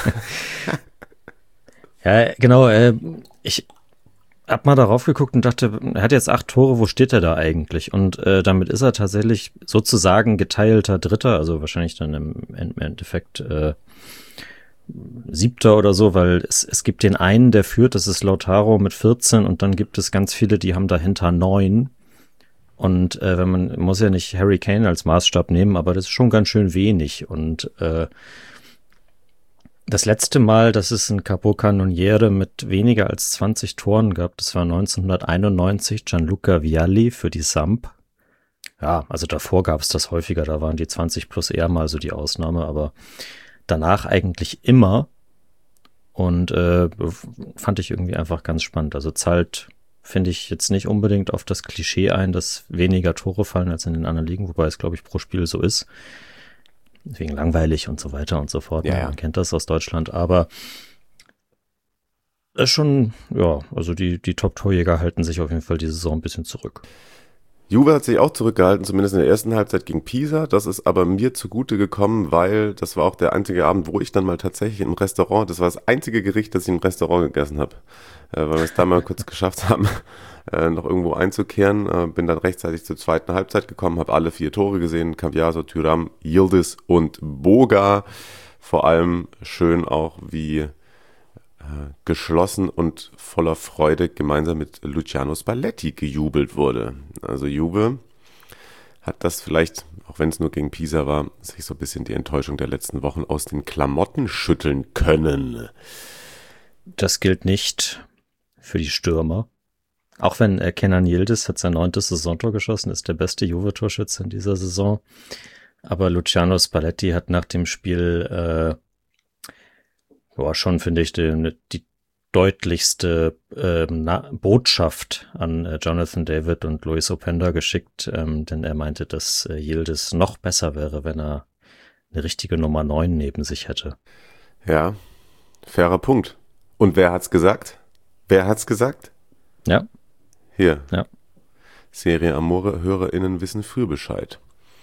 ja genau. Äh, ich hab mal darauf geguckt und dachte, er hat jetzt acht Tore, wo steht er da eigentlich? Und äh, damit ist er tatsächlich sozusagen geteilter Dritter, also wahrscheinlich dann im, im Endeffekt äh, Siebter oder so, weil es, es gibt den einen, der führt, das ist Lautaro mit vierzehn und dann gibt es ganz viele, die haben dahinter neun. Und äh, wenn man muss ja nicht Harry Kane als Maßstab nehmen, aber das ist schon ganz schön wenig. Und äh, das letzte Mal, dass es ein Capocannoniere mit weniger als zwanzig Toren gab, das war neunzehnhunderteinundneunzig, Gianluca Vialli für die Samp. Ja, also davor gab es das häufiger, da waren die zwanzig plus eher mal so die Ausnahme, aber danach eigentlich immer. Und äh, fand ich irgendwie einfach ganz spannend. Also zahlt, finde ich, jetzt nicht unbedingt auf das Klischee ein, dass weniger Tore fallen als in den anderen Ligen, wobei es, glaube ich, pro Spiel so ist. Deswegen langweilig und so weiter und so fort. Ja, ja. Man kennt das aus Deutschland, aber ist schon, ja, also die, die Top-Torjäger halten sich auf jeden Fall diese Saison ein bisschen zurück. Juve hat sich auch zurückgehalten, zumindest in der ersten Halbzeit gegen Pisa. Das ist aber mir zugute gekommen, weil das war auch der einzige Abend, wo ich dann mal tatsächlich im Restaurant, das war das einzige Gericht, das ich im Restaurant gegessen habe, äh, weil wir es da mal kurz geschafft haben, äh, noch irgendwo einzukehren. Äh, bin dann rechtzeitig zur zweiten Halbzeit gekommen, habe alle vier Tore gesehen, Cambiaso, Thuram, Yildiz und Boga. Vor allem schön auch, wie geschlossen und voller Freude gemeinsam mit Luciano Spalletti gejubelt wurde. Also Juve hat das vielleicht, auch wenn es nur gegen Pisa war, sich so ein bisschen die Enttäuschung der letzten Wochen aus den Klamotten schütteln können. Das gilt nicht für die Stürmer. Auch wenn äh, Kenan Yildiz hat sein neuntes Saisontor geschossen, ist der beste Juve-Torschütze in dieser Saison. Aber Luciano Spalletti hat nach dem Spiel äh, Ja, schon finde ich die, die deutlichste ähm, Na- Botschaft an äh, Jonathan David und Luis Openda geschickt, ähm, denn er meinte, dass äh, Yildiz noch besser wäre, wenn er eine richtige Nummer neun neben sich hätte. Ja, fairer Punkt. Und wer hat's gesagt? Wer hat's gesagt? Ja. Hier. Ja. Serie Amore, HörerInnen wissen früh Bescheid.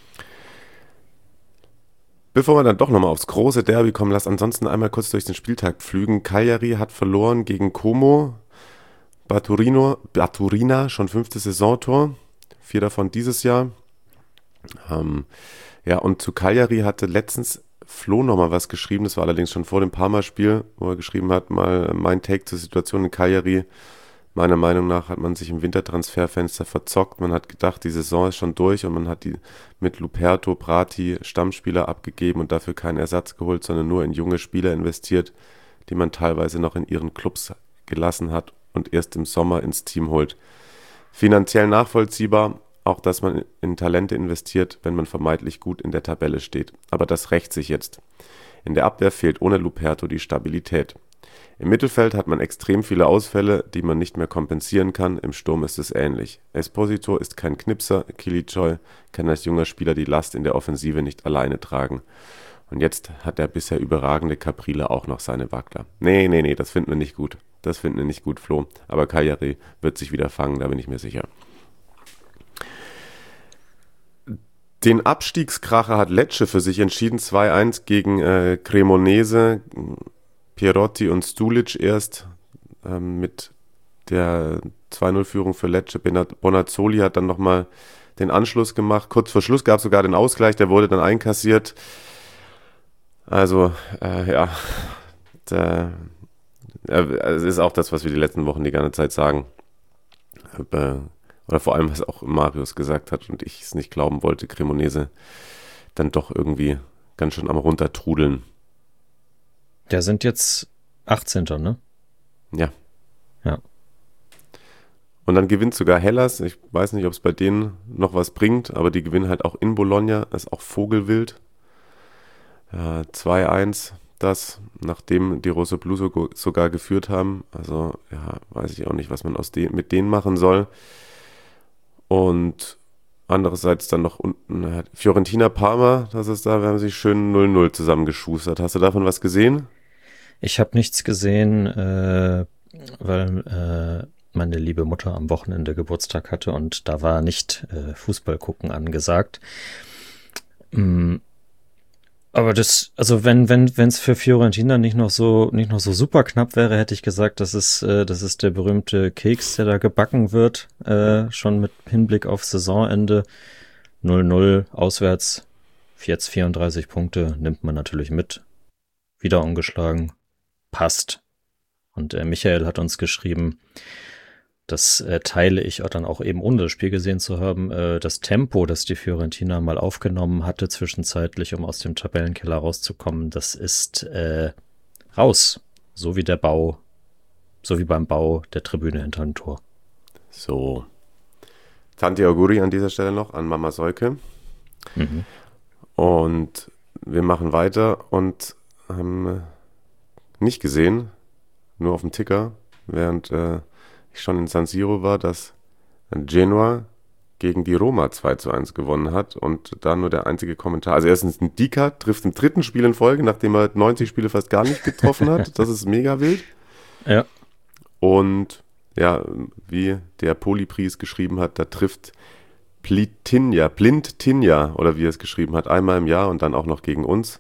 Bevor wir dann doch nochmal aufs große Derby kommen, lass ansonsten einmal kurz durch den Spieltag pflügen. Cagliari hat verloren gegen Como. Baturino, Baturina, schon fünftes Saisontor. Vier davon dieses Jahr. Ähm, ja, und zu Cagliari hatte letztens Flo nochmal was geschrieben. Das war allerdings schon vor dem Parma-Spiel, wo er geschrieben hat, mal mein Take zur Situation in Cagliari. Meiner Meinung nach hat man sich im Wintertransferfenster verzockt. Man hat gedacht, die Saison ist schon durch und man hat die mit Luperto, Prati Stammspieler abgegeben und dafür keinen Ersatz geholt, sondern nur in junge Spieler investiert, die man teilweise noch in ihren Clubs gelassen hat und erst im Sommer ins Team holt. Finanziell nachvollziehbar, auch dass man in Talente investiert, wenn man vermeintlich gut in der Tabelle steht. Aber das rächt sich jetzt. In der Abwehr fehlt ohne Luperto die Stabilität. Im Mittelfeld hat man extrem viele Ausfälle, die man nicht mehr kompensieren kann. Im Sturm ist es ähnlich. Esposito ist kein Knipser, Kilic kann als junger Spieler die Last in der Offensive nicht alleine tragen. Und jetzt hat der bisher überragende Caprile auch noch seine Wackler. Nee, nee, nee, das finden wir nicht gut. Das finden wir nicht gut, Flo. Aber Cagliari wird sich wieder fangen, da bin ich mir sicher. Den Abstiegskracher hat Lecce für sich entschieden. zwei eins gegen äh, Cremonese. Pierotti und Stulic erst ähm, mit der zwei null Führung für Lecce. Bonazzoli hat dann nochmal den Anschluss gemacht. Kurz vor Schluss gab es sogar den Ausgleich, der wurde dann einkassiert. Also, äh, ja, da, äh, es ist auch das, was wir die letzten Wochen die ganze Zeit sagen. äh, oder vor allem, was auch Marius gesagt hat und ich es nicht glauben wollte, Cremonese dann doch irgendwie ganz schön am runtertrudeln. Der sind jetzt achtzehnter, ne? Ja. Ja. Und dann gewinnt sogar Hellas. Ich weiß nicht, ob es bei denen noch was bringt, aber die gewinnen halt auch in Bologna. Das ist auch Vogelwild. Äh, zwei eins, das, nachdem die Rossoblu so, sogar geführt haben. Also, ja, weiß ich auch nicht, was man aus de- mit denen machen soll. Und andererseits dann noch unten äh, Fiorentina Parma, das ist da, wir haben sich schön null null zusammengeschustert. Hast du davon was gesehen? Ich habe nichts gesehen, äh, weil äh, meine liebe Mutter am Wochenende Geburtstag hatte und da war nicht äh, Fußball gucken angesagt. Mm, aber das, also wenn wenn wenn es für Fiorentina nicht noch so nicht noch so super knapp wäre, hätte ich gesagt, das ist äh, das ist der berühmte Keks, der da gebacken wird, äh, schon mit Hinblick auf Saisonende. null null auswärts, jetzt vierunddreißig Punkte, nimmt man natürlich mit. Wieder ungeschlagen, passt. Und äh, Michael hat uns geschrieben, das äh, teile ich auch dann auch eben, ohne das Spiel gesehen zu haben, äh, das Tempo, das die Fiorentina mal aufgenommen hatte zwischenzeitlich, um aus dem Tabellenkeller rauszukommen, das ist äh, raus. So wie der Bau, so wie beim Bau der Tribüne hinter dem Tor. So. Tanti Auguri an dieser Stelle noch an Mama Seuke. Mhm. Und wir machen weiter und haben nicht gesehen, nur auf dem Ticker, während äh, ich schon in San Siro war, dass Genoa gegen die Roma zwei zu eins gewonnen hat und da nur der einzige Kommentar, also erstens ein Dika trifft im dritten Spiel in Folge, nachdem er neunzig Spiele fast gar nicht getroffen hat, das ist mega wild. Ja. Und ja, wie der Polypries geschrieben hat, da trifft Plitinja, Blindtinja, oder wie er es geschrieben hat, einmal im Jahr und dann auch noch gegen uns.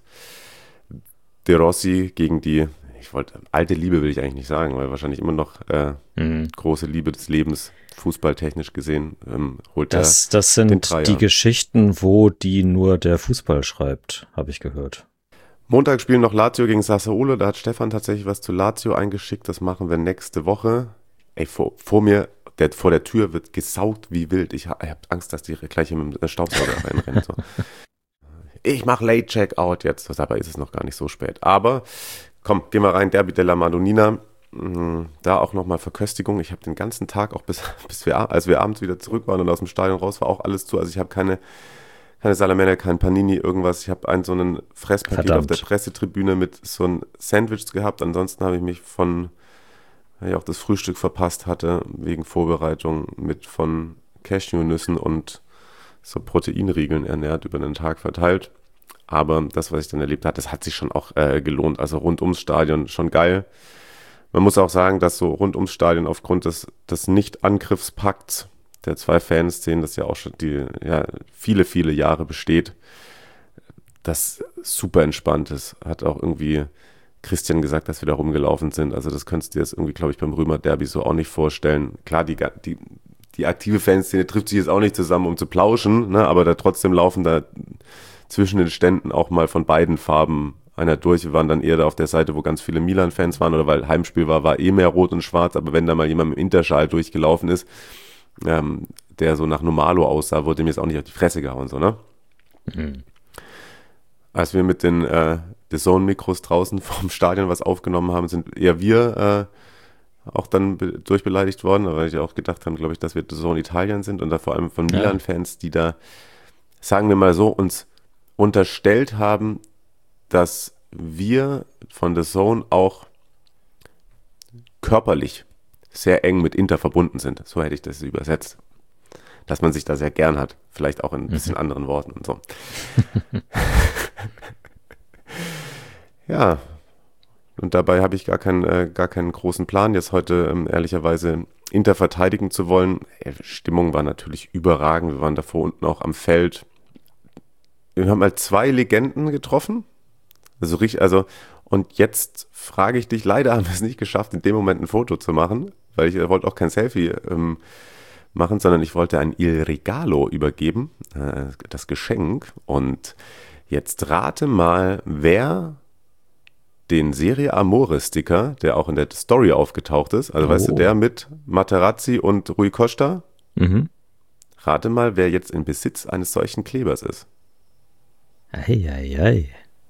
De Rossi gegen die, ich wollte, alte Liebe will ich eigentlich nicht sagen, weil wahrscheinlich immer noch äh, mhm. große Liebe des Lebens, fußballtechnisch gesehen, ähm, holt das, der das sind den Dreier. Die Geschichten, wo die nur der Fußball schreibt, habe ich gehört. Montag spielen noch Lazio gegen Sassuolo, da hat Stefan tatsächlich was zu Lazio eingeschickt, das machen wir nächste Woche. Ey, vor, vor mir, der, vor der Tür wird gesaugt wie wild. Ich, ich habe Angst, dass die gleich mit dem Staubsauger reinrennen. So. Ich mache Late Checkout jetzt, dabei ist es noch gar nicht so spät. Aber komm, gehen wir rein, Derby della Madonnina. Da auch nochmal Verköstigung. Ich habe den ganzen Tag, auch bis, bis wir, als wir abends wieder zurück waren und aus dem Stadion raus, war auch alles zu. Also ich habe keine, keine Salamene, kein Panini, irgendwas. Ich habe einen so einen Fresspaket Verdammt. auf der Pressetribüne mit so einem Sandwich gehabt. Ansonsten habe ich mich von, weil ich auch das Frühstück verpasst hatte, wegen Vorbereitung mit von Cashewnüssen und so Proteinriegeln ernährt, über den Tag verteilt. Aber das, was ich dann erlebt habe, das hat sich schon auch äh, gelohnt. Also rund ums Stadion schon geil. Man muss auch sagen, dass so rund ums Stadion aufgrund des, des Nicht-Angriffspakts der zwei Fanszenen, das ja auch schon die ja, viele, viele Jahre besteht, das super entspannt ist. Hat auch irgendwie Christian gesagt, dass wir da rumgelaufen sind. Also das könntest du dir jetzt irgendwie, glaube ich, beim Römer Derby so auch nicht vorstellen. Klar, die, die, die aktive Fanszene trifft sich jetzt auch nicht zusammen, um zu plauschen, ne? Aber da trotzdem laufen da zwischen den Ständen auch mal von beiden Farben einer durch. Wir waren dann eher da auf der Seite, wo ganz viele Milan-Fans waren, oder weil Heimspiel war, war eh mehr rot und schwarz, aber wenn da mal jemand mit dem Interschal durchgelaufen ist, ähm, der so nach Normalo aussah, wurde mir jetzt auch nicht auf die Fresse gehauen, so, ne? Mhm. Als wir mit den äh, The Zone-Mikros draußen vom Stadion was aufgenommen haben, sind eher wir äh, auch dann be- durchbeleidigt worden, weil ich auch gedacht habe, glaube ich, dass wir The Zone Italien sind und da vor allem von Ja. Milan-Fans, die da, sagen wir mal so, uns unterstellt haben, dass wir von The Zone auch körperlich sehr eng mit Inter verbunden sind. So hätte ich das übersetzt. Dass man sich da sehr gern hat. Vielleicht auch in ein bisschen anderen Worten und so. Ja, und dabei habe ich gar keinen, äh, gar keinen großen Plan, jetzt heute ähm, ehrlicherweise Inter verteidigen zu wollen. Äh, Stimmung war natürlich überragend. Wir waren davor unten auch am Feld. Wir haben halt zwei Legenden getroffen. Also richtig, also, und jetzt frage ich dich, leider haben wir es nicht geschafft, in dem Moment ein Foto zu machen, weil ich äh, wollte auch kein Selfie ähm, machen, sondern ich wollte ein Il Regalo übergeben, äh, das Geschenk. Und jetzt rate mal, wer den Serie Amore-Sticker, der auch in der Story aufgetaucht ist. Also, oh. weißt du, der mit Materazzi und Rui Costa. Mhm. Rate mal, wer jetzt in Besitz eines solchen Klebers ist. Eieiei.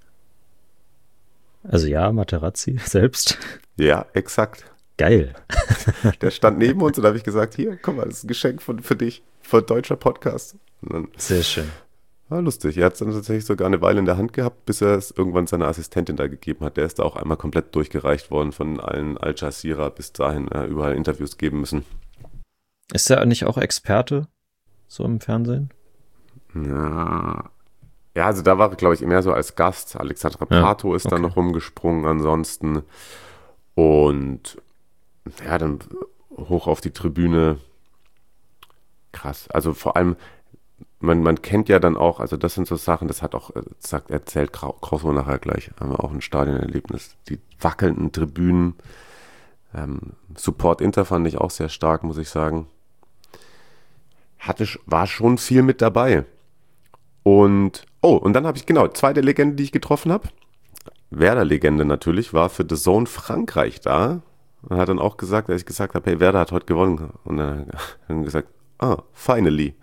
Also ja, Materazzi selbst. Ja, exakt. Geil. Der stand neben uns und da habe ich gesagt, hier, guck mal, das ist ein Geschenk von, für dich, von deutscher Podcast. Und dann, sehr schön. War lustig. Er hat es dann tatsächlich sogar eine Weile in der Hand gehabt, bis er es irgendwann seiner Assistentin da gegeben hat. Der ist da auch einmal komplett durchgereicht worden von allen Al Jazeera bis dahin äh, überall Interviews geben müssen. Ist er eigentlich auch Experte so im Fernsehen? Ja, ja also da war er, glaube ich, mehr so als Gast. Alexandra Pato ja, ist okay. dann noch rumgesprungen ansonsten. Und ja, dann hoch auf die Tribüne. Krass. Also vor allem, man, man kennt ja dann auch, also das sind so Sachen, das hat auch, sagt, erzählt Krauso nachher gleich, haben wir auch ein Stadionerlebnis. Die wackelnden Tribünen. Ähm, Support Inter fand ich auch sehr stark, muss ich sagen. Hatte, war schon viel mit dabei. Und, oh, und dann habe ich, genau, zweite Legende, die ich getroffen habe. Werder-Legende natürlich, war für The Zone Frankreich da. Und hat dann auch gesagt, als ich gesagt habe, hey, Werder hat heute gewonnen. Und dann hat er gesagt, ah, finally.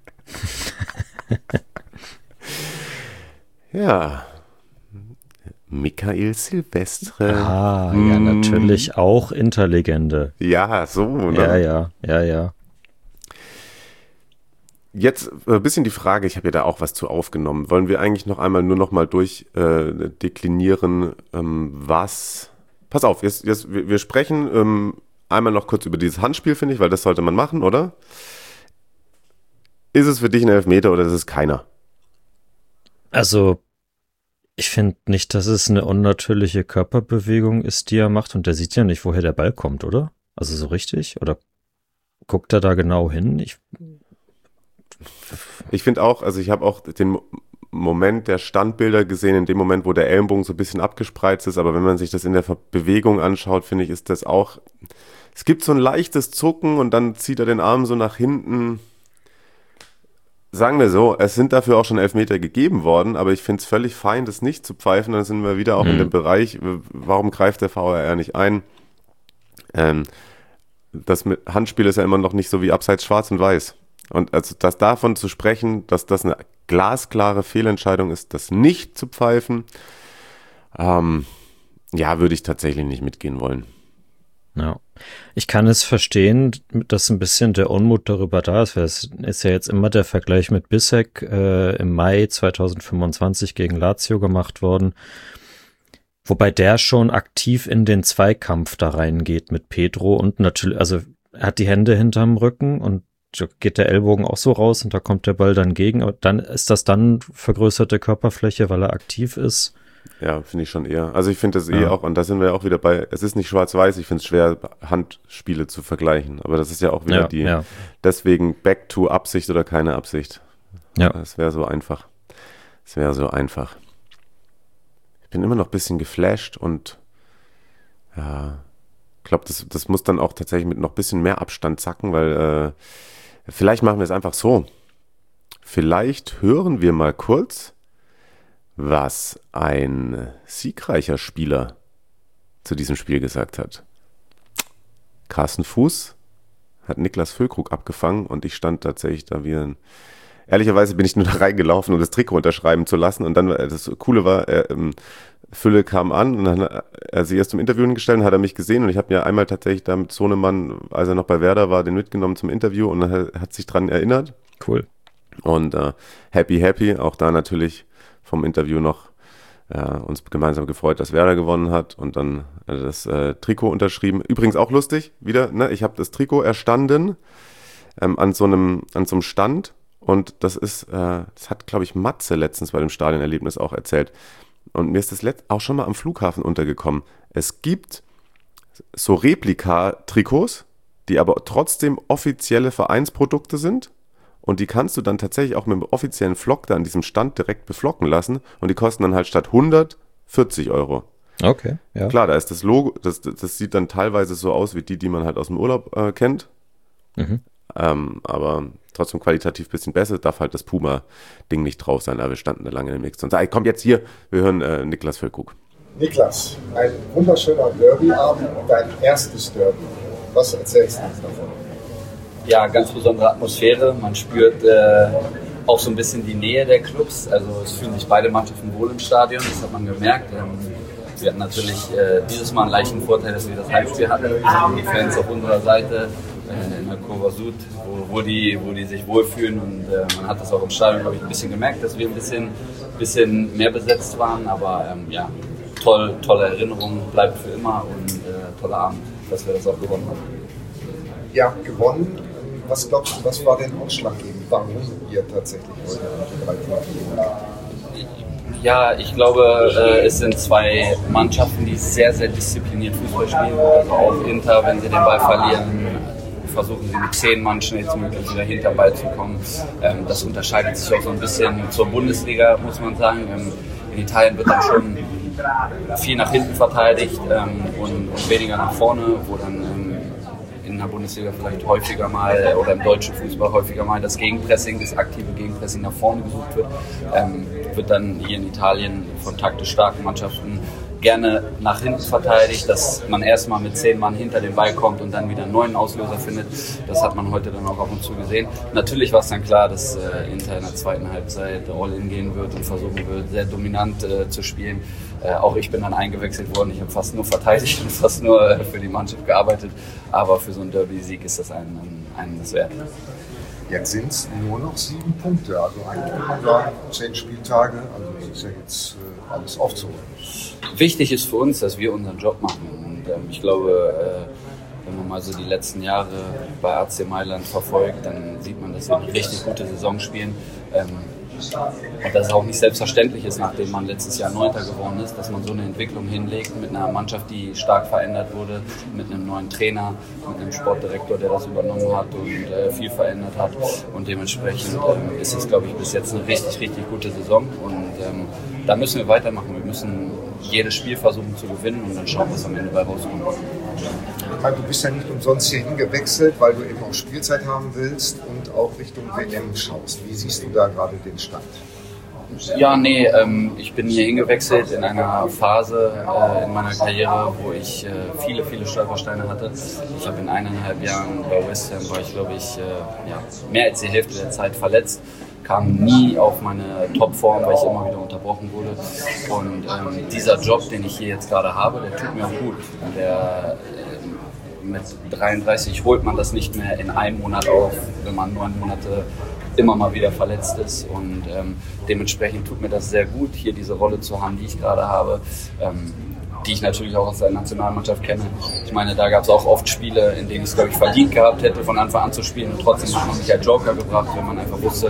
Ja. Michael Silvestre. Ah, hm. ja, natürlich auch Interlegende. Ja, so, ne? Ja, ja, ja, ja. Jetzt ein bisschen die Frage, ich habe ja da auch was zu aufgenommen. Wollen wir eigentlich noch einmal nur noch mal durch äh, deklinieren, ähm, was... Pass auf, jetzt, jetzt, wir, wir sprechen ähm, einmal noch kurz über dieses Handspiel, finde ich, weil das sollte man machen, oder? Ist es für dich ein Elfmeter oder ist es keiner? Also, ich finde nicht, dass es eine unnatürliche Körperbewegung ist, die er macht. Und der sieht ja nicht, woher der Ball kommt, oder? Also so richtig? Oder guckt er da genau hin? Ich... Ich finde auch, also ich habe auch den Moment der Standbilder gesehen, in dem Moment, wo der Ellenbogen so ein bisschen abgespreizt ist, aber wenn man sich das in der Bewegung anschaut, finde ich, ist das auch, es gibt so ein leichtes Zucken und dann zieht er den Arm so nach hinten. Sagen wir so, es sind dafür auch schon Elfmeter gegeben worden, aber ich finde es völlig fein, das nicht zu pfeifen, dann sind wir wieder auch mhm. in dem Bereich, warum greift der V A R nicht ein? Ähm, das mit Handspiel ist ja immer noch nicht so wie abseits schwarz und weiß. Und also das davon zu sprechen, dass das eine glasklare Fehlentscheidung ist, das nicht zu pfeifen, ähm, ja, würde ich tatsächlich nicht mitgehen wollen. Ja, ich kann es verstehen, dass ein bisschen der Unmut darüber da ist. Es ist ja jetzt immer der Vergleich mit Bissek äh, im Mai zwanzig fünfundzwanzig gegen Lazio gemacht worden, wobei der schon aktiv in den Zweikampf da reingeht mit Pedro und natürlich, also er hat die Hände hinterm Rücken und geht der Ellbogen auch so raus und da kommt der Ball dann gegen. Aber dann ist das dann vergrößerte Körperfläche, weil er aktiv ist. Ja, finde ich schon eher. Also ich finde das eh ja. auch, und da sind wir auch wieder bei, es ist nicht schwarz-weiß, ich finde es schwer, Handspiele zu vergleichen. Aber das ist ja auch wieder ja, die, ja. deswegen back to Absicht oder keine Absicht. Ja. Es wäre so einfach. Es wäre so einfach. Ich bin immer noch ein bisschen geflasht und ja, ich glaube, das, das muss dann auch tatsächlich mit noch ein bisschen mehr Abstand zacken, weil äh, vielleicht machen wir es einfach so. Vielleicht hören wir mal kurz, was ein siegreicher Spieler zu diesem Spiel gesagt hat. Carsten Fuß hat Niklas Füllkrug abgefangen und ich stand tatsächlich da wie ein... Ehrlicherweise bin ich nur da reingelaufen, um das Trikot unterschreiben zu lassen und dann, das Coole war, er, ähm, Fülle kam an und dann hat er sie erst zum Interview hingestellt und hat er mich gesehen und ich habe mir einmal tatsächlich da mit Sohnemann, als er noch bei Werder war, den mitgenommen zum Interview und er hat sich dran erinnert. Cool. Und äh, happy, happy, auch da natürlich vom Interview noch äh, uns gemeinsam gefreut, dass Werder gewonnen hat und dann äh, das äh, Trikot unterschrieben. Übrigens auch lustig, wieder, ne, ich habe das Trikot erstanden ähm, an so einem an so einem Stand und das ist, äh, das hat, glaube ich, Matze letztens bei dem Stadionerlebnis auch erzählt. Und mir ist das letzt- auch schon mal am Flughafen untergekommen. Es gibt so Replika-Trikots, die aber trotzdem offizielle Vereinsprodukte sind. Und die kannst du dann tatsächlich auch mit dem offiziellen Flock da an diesem Stand direkt beflocken lassen. Und die kosten dann halt statt hundert vierzig Euro. Okay, ja. Klar, da ist das Logo, das, das sieht dann teilweise so aus wie die, die man halt aus dem Urlaub äh, kennt. Mhm. Ähm, aber trotzdem qualitativ ein bisschen besser, darf halt das Puma-Ding nicht drauf sein, aber wir standen da lange im Mix und sagen, komm jetzt hier, wir hören äh, Niklas Füllkrug. Niklas, ein wunderschöner Derbyabend, dein erstes Derby. Was erzählst du uns davon? Ja, ganz besondere Atmosphäre. Man spürt äh, auch so ein bisschen die Nähe der Clubs. Also es fühlen sich beide Mannschaften wohl im Stadion, das hat man gemerkt. Ähm, wir hatten natürlich äh, dieses Mal einen leichten Vorteil, dass wir das Heimspiel hatten. Die Fans auf unserer Seite äh, in der Kurva Süd, wo, wo, die, wo die sich wohlfühlen. Und äh, man hat das auch im Stadion, glaube ich, ein bisschen gemerkt, dass wir ein bisschen, bisschen mehr besetzt waren. Aber ähm, ja, toll, tolle Erinnerung, bleibt für immer und äh, toller Abend, dass wir das auch gewonnen haben. Ja, gewonnen. Was glaubst du, was war denn ausschlaggebend, warum ihr tatsächlich heute die drei Punkte gewonnen habt? Ja, ich glaube, äh, es sind zwei Mannschaften, die sehr, sehr diszipliniert Fußball spielen. Also auch Inter, wenn sie den Ball verlieren, versuchen sie mit zehn Mann schnellstmöglich wieder hinter den Ball zu kommen. Ähm, das unterscheidet sich auch so ein bisschen zur Bundesliga, muss man sagen. Ähm, in Italien wird dann schon viel nach hinten verteidigt ähm, und, und weniger nach vorne, wo dann ähm, in der Bundesliga vielleicht häufiger mal oder im deutschen Fußball häufiger mal das Gegenpressing, das aktive Gegenpressing nach vorne gesucht wird, ähm, wird dann hier in Italien von taktisch starken Mannschaften gerne nach hinten verteidigt, dass man erstmal mit zehn Mann hinter den Ball kommt und dann wieder einen neuen Auslöser findet. Das hat man heute dann auch ab und zu gesehen. Natürlich war es dann klar, dass äh, Inter in der zweiten Halbzeit all-in gehen wird und versuchen wird, sehr dominant äh, zu spielen. Äh, auch ich bin dann eingewechselt worden. Ich habe fast nur verteidigt und fast nur äh, für die Mannschaft gearbeitet. Aber für so einen Derby-Sieg ist das ein, ein, ein das wert. Jetzt sind es nur noch sieben Punkte. Also eigentlich kann man sagen, zehn Spieltage. Also das ist ja jetzt äh, alles aufzuholen. Wichtig ist für uns, dass wir unseren Job machen. Und ähm, ich glaube, äh, wenn man mal so die letzten Jahre bei A C Mailand verfolgt, dann sieht man, dass wir eine richtig gute Saison spielen. Ähm, und dass es auch nicht selbstverständlich ist, nachdem man letztes Jahr Neunter geworden ist, dass man so eine Entwicklung hinlegt mit einer Mannschaft, die stark verändert wurde, mit einem neuen Trainer, mit einem Sportdirektor, der das übernommen hat und äh, viel verändert hat. Und dementsprechend ähm, ist es, glaube ich, bis jetzt eine richtig, richtig gute Saison. Und ähm, da müssen wir weitermachen. Wir müssen jedes Spiel versuchen zu gewinnen und dann schauen, was am Ende bei rauskommt. Du bist ja nicht umsonst hier hingewechselt, weil du eben auch Spielzeit haben willst und auch Richtung W M schaust. Wie siehst du da gerade den Stand? Ja, nee, ähm, ich bin hier hingewechselt in einer Phase äh, in meiner Karriere, wo ich äh, viele, viele Stolpersteine hatte. Ich habe in eineinhalb Jahren bei West Ham, war ich glaube ich äh, ja, mehr als die Hälfte der Zeit verletzt. Kam nie auf meine Topform, weil ich immer wieder unterbrochen wurde. Und ähm, dieser Job, den ich hier jetzt gerade habe, der tut mir auch gut. Der, äh, mit dreiunddreißig holt man das nicht mehr in einem Monat auf, wenn man neun Monate immer mal wieder verletzt ist. Und ähm, dementsprechend tut mir das sehr gut, hier diese Rolle zu haben, die ich gerade habe. Ähm, die ich natürlich auch aus der Nationalmannschaft kenne. Ich meine, da gab es auch oft Spiele, in denen ich es, glaube ich, verdient gehabt hätte, von Anfang an zu spielen. Und trotzdem hat man mich als Joker gebracht, wenn man einfach wusste,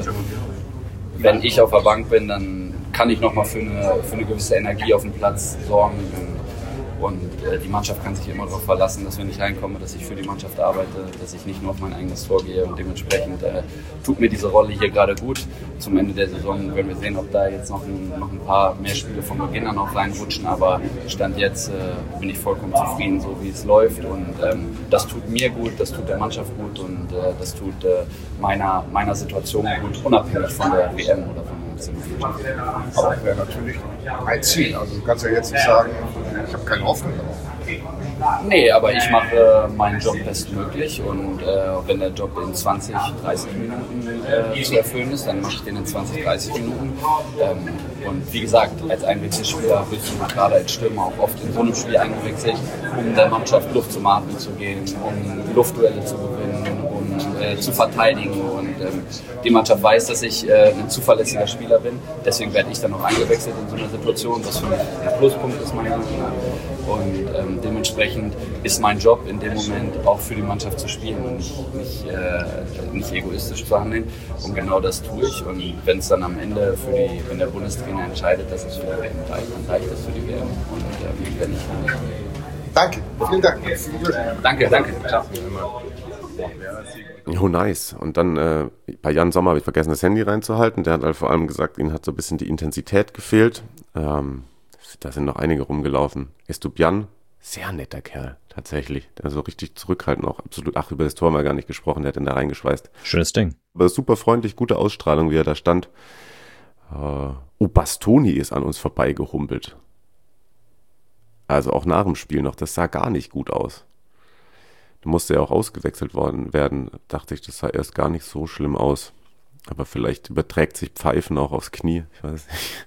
wenn ich auf der Bank bin, dann kann ich nochmal für eine, für eine gewisse Energie auf dem Platz sorgen. Und äh, die Mannschaft kann sich immer darauf verlassen, dass wenn ich reinkomme, dass ich für die Mannschaft arbeite, dass ich nicht nur auf mein eigenes Tor gehe. Und dementsprechend äh, tut mir diese Rolle hier gerade gut. Zum Ende der Saison werden wir sehen, ob da jetzt noch ein, noch ein paar mehr Spiele von Beginn an auch reinrutschen. Aber Stand jetzt äh, bin ich vollkommen zufrieden, so wie es läuft. Und ähm, das tut mir gut, das tut der Mannschaft gut und äh, das tut äh, meiner, meiner Situation gut, unabhängig von der W M oder von der Nationalmannschaft. Aber das wäre natürlich ein Ziel. Also du kannst ja jetzt nicht sagen, ich habe keine Hoffnung darauf. Nee, aber ich mache meinen Job bestmöglich und äh, wenn der Job in zwanzig, dreißig Minuten äh, zu erfüllen ist, dann mache ich den in zwanzig, dreißig Minuten. Ähm, und wie gesagt, als Einwechselspieler wirst du gerade als Stürmer auch oft in so einem Spiel eingewechselt, um der Mannschaft Luft zum Atmen zu geben, um Luftduelle zu gewinnen, um äh, zu verteidigen. Und ähm, die Mannschaft weiß, dass ich äh, ein zuverlässiger Spieler bin. Deswegen werde ich dann auch eingewechselt in so einer Situation, was für mich ein Pluspunkt ist, meiner Meinung nach. Und ähm, dementsprechend ist mein Job in dem Moment auch für die Mannschaft zu spielen und nicht, nicht, äh, nicht egoistisch zu handeln. Und genau das tue ich. Und wenn es dann am Ende für die, wenn der Bundestrainer entscheidet, dass es für die W M reicht, dann reicht es für die W M. Und äh, wenn nicht, dann nicht. Danke, vielen Dank. Danke, danke. Ciao. Oh, nice. Und dann äh, bei Jan Sommer habe ich vergessen, das Handy reinzuhalten. Der hat halt vor allem gesagt, ihm hat so ein bisschen die Intensität gefehlt. Ähm, da sind noch einige rumgelaufen. Estupian, sehr netter Kerl, tatsächlich. Der so richtig zurückhaltend auch absolut. Ach, über das Tor haben wir gar nicht gesprochen, der hat ihn da reingeschweißt. Schönes Ding. Aber super freundlich, gute Ausstrahlung, wie er da stand. Äh, oh, Bastoni ist an uns vorbeigehumpelt. Also auch nach dem Spiel noch, das sah gar nicht gut aus. Da musste ja auch ausgewechselt worden werden. Dachte ich, das sah erst gar nicht so schlimm aus. Aber vielleicht überträgt sich Pfeifen auch aufs Knie. Ich weiß nicht.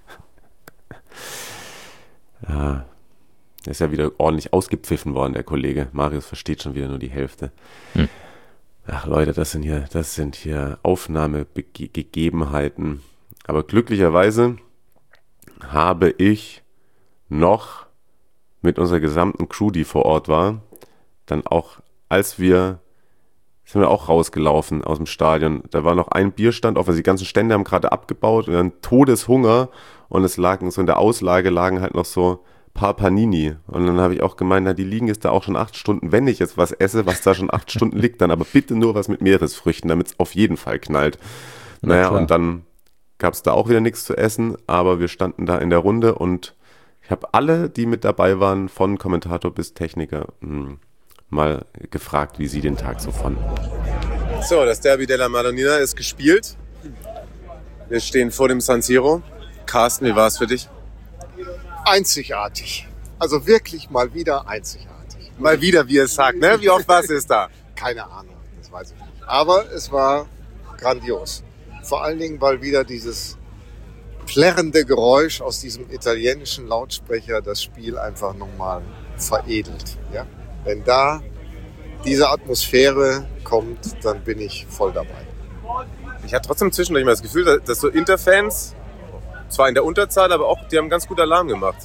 Ja, er ist ja wieder ordentlich ausgepfiffen worden, der Kollege. Marius versteht schon wieder nur die Hälfte. Hm. Ach Leute, das sind hier, das sind hier Aufnahmegegebenheiten. Aber glücklicherweise habe ich noch mit unserer gesamten Crew, die vor Ort war, dann auch, als wir, sind wir auch rausgelaufen aus dem Stadion. Da war noch ein Bierstand offen, also die ganzen Stände haben gerade abgebaut und dann Todeshunger und es lagen so in der Auslage lagen halt noch so ein paar Panini. Und dann habe ich auch gemeint, na, die liegen jetzt da auch schon acht Stunden, wenn ich jetzt was esse, was da schon acht Stunden liegt, dann aber bitte nur was mit Meeresfrüchten, damit es auf jeden Fall knallt. Na naja, klar. Und dann gab es da auch wieder nichts zu essen, aber wir standen da in der Runde und ich habe alle, die mit dabei waren, von Kommentator bis Techniker, mh, mal gefragt, wie sie den Tag so fanden. So, das Derby della Madonnina ist gespielt. Wir stehen vor dem San Siro. Carsten, wie war es für dich? Einzigartig. Also wirklich mal wieder einzigartig. Mal wieder, wie es sagt, ne? Wie oft warst du es da? Keine Ahnung, das weiß ich nicht. Aber es war grandios. Vor allen Dingen, weil wieder dieses plärrende Geräusch aus diesem italienischen Lautsprecher das Spiel einfach nochmal veredelt. Ja? Wenn da diese Atmosphäre kommt, dann bin ich voll dabei. Ich hatte trotzdem zwischendurch mal das Gefühl, dass so Interfans, zwar in der Unterzahl, aber auch, die haben ganz gut Alarm gemacht.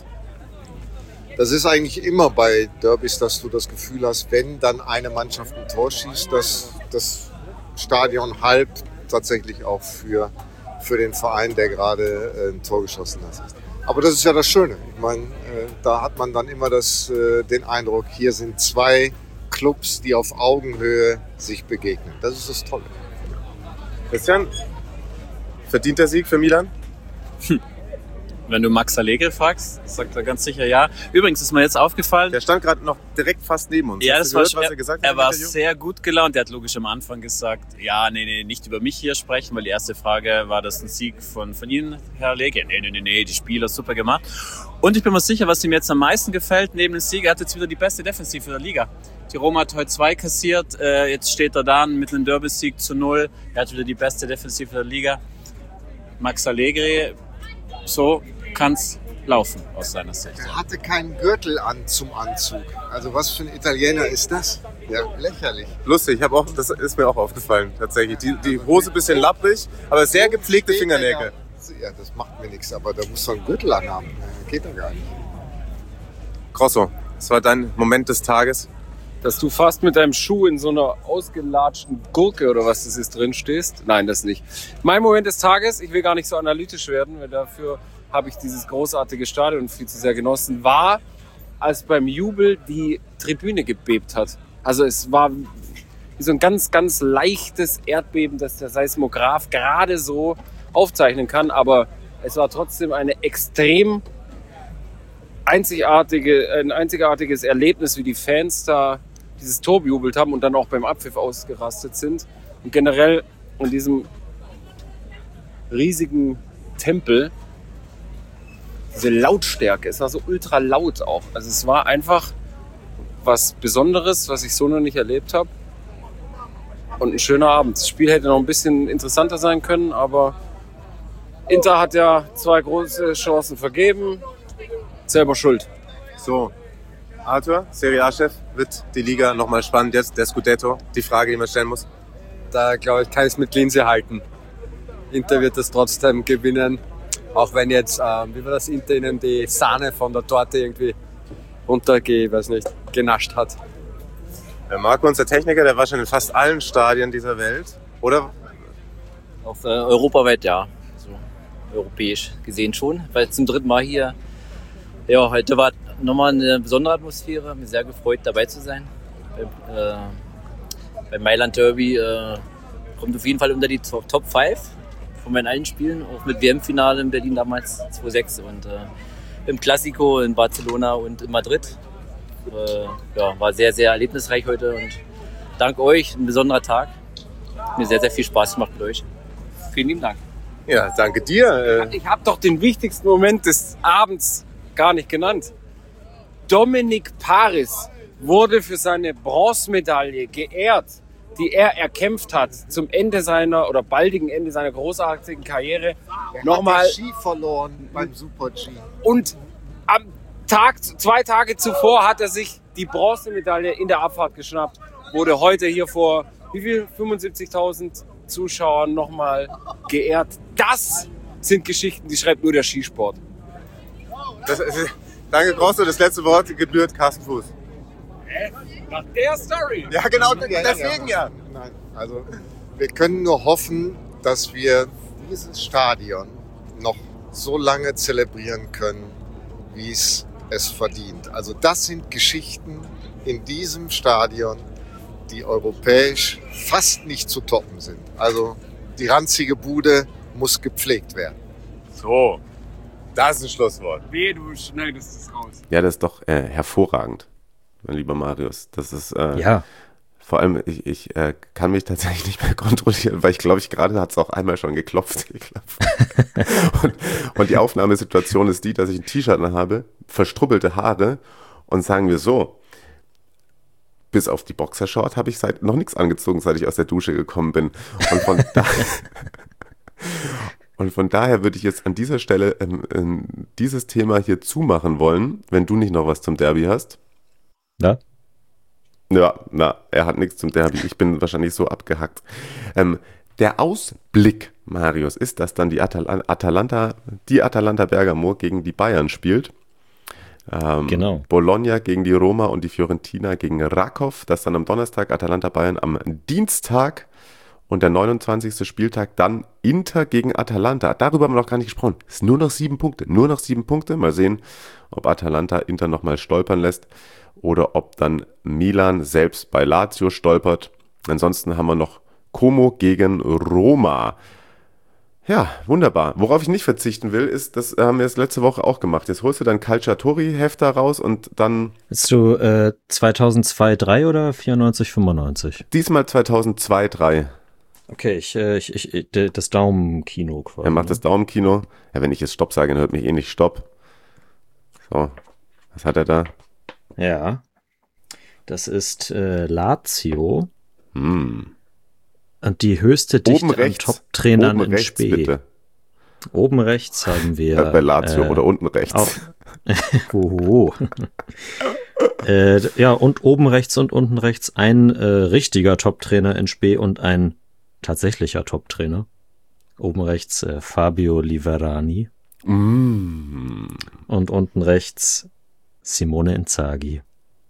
Das ist eigentlich immer bei Derbys, dass du das Gefühl hast, wenn dann eine Mannschaft ein Tor schießt, dass das Stadion halb tatsächlich auch für, für den Verein, der gerade ein Tor geschossen hat. Aber das ist ja das Schöne. Ich meine, da hat man dann immer das, den Eindruck, hier sind zwei Clubs, die auf Augenhöhe sich begegnen. Das ist das Tolle. Christian, verdienter Sieg für Milan? Hm. Wenn du Max Allegri fragst, sagt er ganz sicher ja. Übrigens ist mir jetzt aufgefallen... Der stand gerade noch direkt fast neben uns. Ja, das war gehört, was er gesagt er hat war sehr gut gelaunt. Er hat logisch am Anfang gesagt, ja, nee, nee, nicht über mich hier sprechen, weil die erste Frage war, das ein Sieg von, von Ihnen, Herr Allegri? Nee, nee, nee, nee, die Spieler super gemacht. Und ich bin mir sicher, was ihm jetzt am meisten gefällt, neben dem Sieg, er hat jetzt wieder die beste Defensive der Liga. Die Roma hat heute zwei kassiert, äh, jetzt steht er da mit einem Derby-Sieg zu null. Er hat wieder die beste Defensive der Liga. Max Allegri, so kann's laufen aus seiner Sicht. Er hatte keinen Gürtel an zum Anzug. Also was für ein Italiener ist das? Ja, lächerlich. Lustig, ich habe auch, das ist mir auch aufgefallen tatsächlich. Die, die Hose ein bisschen lapprig, aber sehr gepflegte Fingernägel. Ja, das macht mir nichts, aber da muss doch einen Gürtel anhaben. Geht doch gar nicht. Grosso, das war dein Moment des Tages? Dass du fast mit deinem Schuh in so einer ausgelatschten Gurke oder was das ist drin stehst. Nein, das nicht. Mein Moment des Tages, ich will gar nicht so analytisch werden, weil dafür habe ich dieses großartige Stadion viel zu sehr genossen, war, als beim Jubel die Tribüne gebebt hat. Also es war wie so ein ganz, ganz leichtes Erdbeben, das der Seismograph gerade so aufzeichnen kann, aber es war trotzdem eine extrem einzigartige, ein einzigartiges Erlebnis, wie die Fans da dieses Tor bejubelt haben und dann auch beim Abpfiff ausgerastet sind. Und generell in diesem riesigen Tempel diese Lautstärke, es war so ultra laut auch. Also es war einfach was Besonderes, was ich so noch nicht erlebt habe. Und ein schöner Abend. Das Spiel hätte noch ein bisschen interessanter sein können, aber Inter hat ja zwei große Chancen vergeben. Selber schuld. So, Arthur, Serie A-Chef, wird die Liga nochmal spannend jetzt, der Scudetto? Die Frage, die man stellen muss. Da glaube ich, kann ich es mit Linse halten. Inter wird das trotzdem gewinnen. Auch wenn jetzt, ähm, wie war das, Inter ihnen die Sahne von der Torte irgendwie runterge, weiß nicht, genascht hat. Der Marco, unser Techniker, der war schon in fast allen Stadien dieser Welt, oder? Auf äh, europaweit, ja. So, europäisch gesehen schon. Weil zum dritten Mal hier, ja, heute war nochmal eine besondere Atmosphäre. Mir sehr gefreut, dabei zu sein. Beim, äh, beim Mailand Derby äh, kommt auf jeden Fall unter die Top fünf von meinen allen Spielen, auch mit W M-Finale in Berlin damals zwei sechs und äh, im Classico in Barcelona und in Madrid. Äh, ja, war sehr, sehr erlebnisreich heute und dank euch ein besonderer Tag. Hat mir sehr, sehr viel Spaß gemacht mit euch. Vielen lieben Dank. Ja, danke dir. Ich habe doch den wichtigsten Moment des Abends gar nicht genannt. Dominik Paris wurde für seine Bronzemedaille geehrt, die er erkämpft hat zum Ende seiner oder baldigen Ende seiner großartigen Karriere. Er Nochmal. hat den Ski verloren beim Super-G. Und am Tag, zwei Tage zuvor hat er sich die Bronzemedaille in der Abfahrt geschnappt, wurde heute hier vor wie viel? fünfundsiebzigtausend Zuschauern nochmal geehrt. Das sind Geschichten, die schreibt nur der Skisport. Das, danke, Grosso. Das letzte Wort gebührt Carsten Fuß. Äh, nach der Story. Ja, genau, Ja, deswegen ja. Nein, also wir können nur hoffen, dass wir dieses Stadion noch so lange zelebrieren können, wie es es verdient. Also das sind Geschichten in diesem Stadion, die europäisch fast nicht zu toppen sind. Also die ranzige Bude muss gepflegt werden. So, das ist ein Schlusswort. Wehe, du schneidest es raus. Ja, das ist doch äh, hervorragend, mein lieber Marius. Das ist äh, ja. Vor allem, ich, ich äh, kann mich tatsächlich nicht mehr kontrollieren, weil ich glaube, ich gerade hat es auch einmal schon geklopft. und, und die Aufnahmesituation ist die, dass ich ein T-Shirt habe, verstrubbelte Haare und sagen wir so, bis auf die Boxershort habe ich seit noch nichts angezogen, seit ich aus der Dusche gekommen bin. Und von daher, und von daher würde ich jetzt an dieser Stelle ähm, ähm, dieses Thema hier zumachen wollen, wenn du nicht noch was zum Derby hast. Ja. Ja, na, er hat nichts zum Derby. Ich bin wahrscheinlich so abgehackt. Ähm, der Ausblick, Marius, ist, dass dann die Atal- Atalanta, die Atalanta Bergamo gegen die Bayern spielt. Ähm, genau. Bologna gegen die Roma und die Fiorentina gegen Rakov. Das dann am Donnerstag, Atalanta Bayern am Dienstag und der neunundzwanzigste Spieltag dann Inter gegen Atalanta. Darüber haben wir noch gar nicht gesprochen. Es sind nur noch sieben Punkte. Nur noch sieben Punkte. Mal sehen, ob Atalanta Inter nochmal stolpern lässt oder ob dann Milan selbst bei Lazio stolpert. Ansonsten haben wir noch Como gegen Roma. Ja, wunderbar. Worauf ich nicht verzichten will, ist, das haben wir jetzt letzte Woche auch gemacht. Jetzt holst du dein Calciatori-Hefter raus und dann... Bist du äh, zweitausendzwei drei oder vierundneunzig fünfundneunzig? Diesmal zweitausendzwei drei. Okay, ich, äh, ich, ich, das Daumenkino quasi. Er macht das Daumenkino. Ja, wenn ich jetzt Stopp sage, dann hört mich eh nicht Stopp. So, was hat er da? Ja, das ist äh, Lazio. Hm. Und die höchste Dichte Oben an rechts. Top-Trainern Oben in rechts, Spee. bitte. Oben rechts haben wir... Ja, bei Lazio äh, oder unten rechts. Auch, Hoho. äh, ja, und oben rechts und unten rechts ein äh, richtiger Top-Trainer in Spee und ein tatsächlicher Top-Trainer. Oben rechts äh, Fabio Liverani. Mm. Und unten rechts Simone Inzaghi.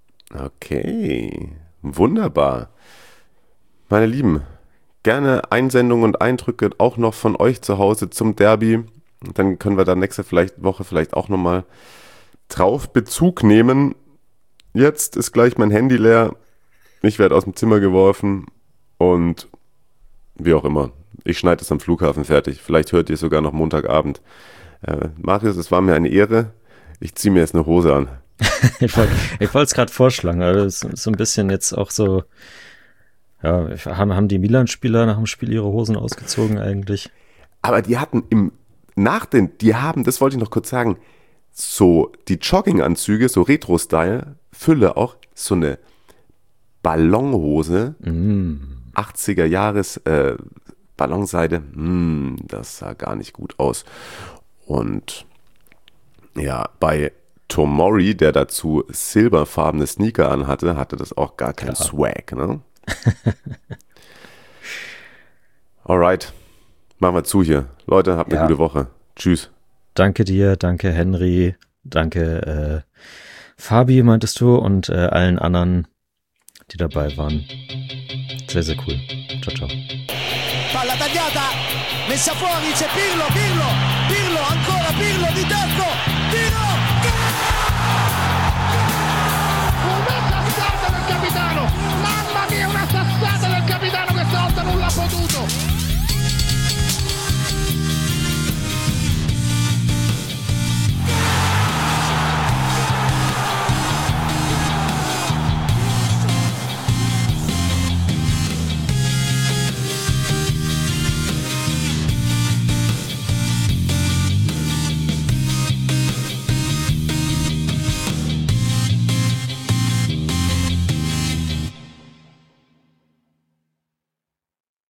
Okay, wunderbar. Meine Lieben, gerne Einsendungen und Eindrücke auch noch von euch zu Hause zum Derby. Dann können wir da nächste vielleicht, Woche vielleicht auch nochmal drauf Bezug nehmen. Jetzt ist gleich mein Handy leer. Ich werde aus dem Zimmer geworfen und wie auch immer. Ich schneide es am Flughafen fertig. Vielleicht hört ihr es sogar noch Montagabend. Äh, Marius, es war mir eine Ehre. Ich ziehe mir jetzt eine Hose an. ich wollte es gerade vorschlagen. Also es ist so ein bisschen jetzt auch so... Ja, haben, haben die Milan-Spieler nach dem Spiel ihre Hosen ausgezogen eigentlich? Aber die hatten im, nach den, die haben, das wollte ich noch kurz sagen, so die Jogginganzüge, so Retro-Style, Fülle auch, so eine Ballonhose, mm. achtziger Jahres äh, Ballonseide, mm, das sah gar nicht gut aus. Und ja, bei Tomori, der dazu silberfarbene Sneaker anhatte, hatte das auch gar keinen Klar. Swag, ne? Alright, machen wir zu hier. Leute, habt eine Ja. gute Woche. Tschüss. Danke dir, danke Henry, danke äh, Fabi, meintest du, und äh, allen anderen, die dabei waren. Sehr, sehr cool. Ciao, ciao. Palla tagliata, messa fuori, c'è Pirlo, Pirlo, Pirlo, ancora Pirlo di tacco,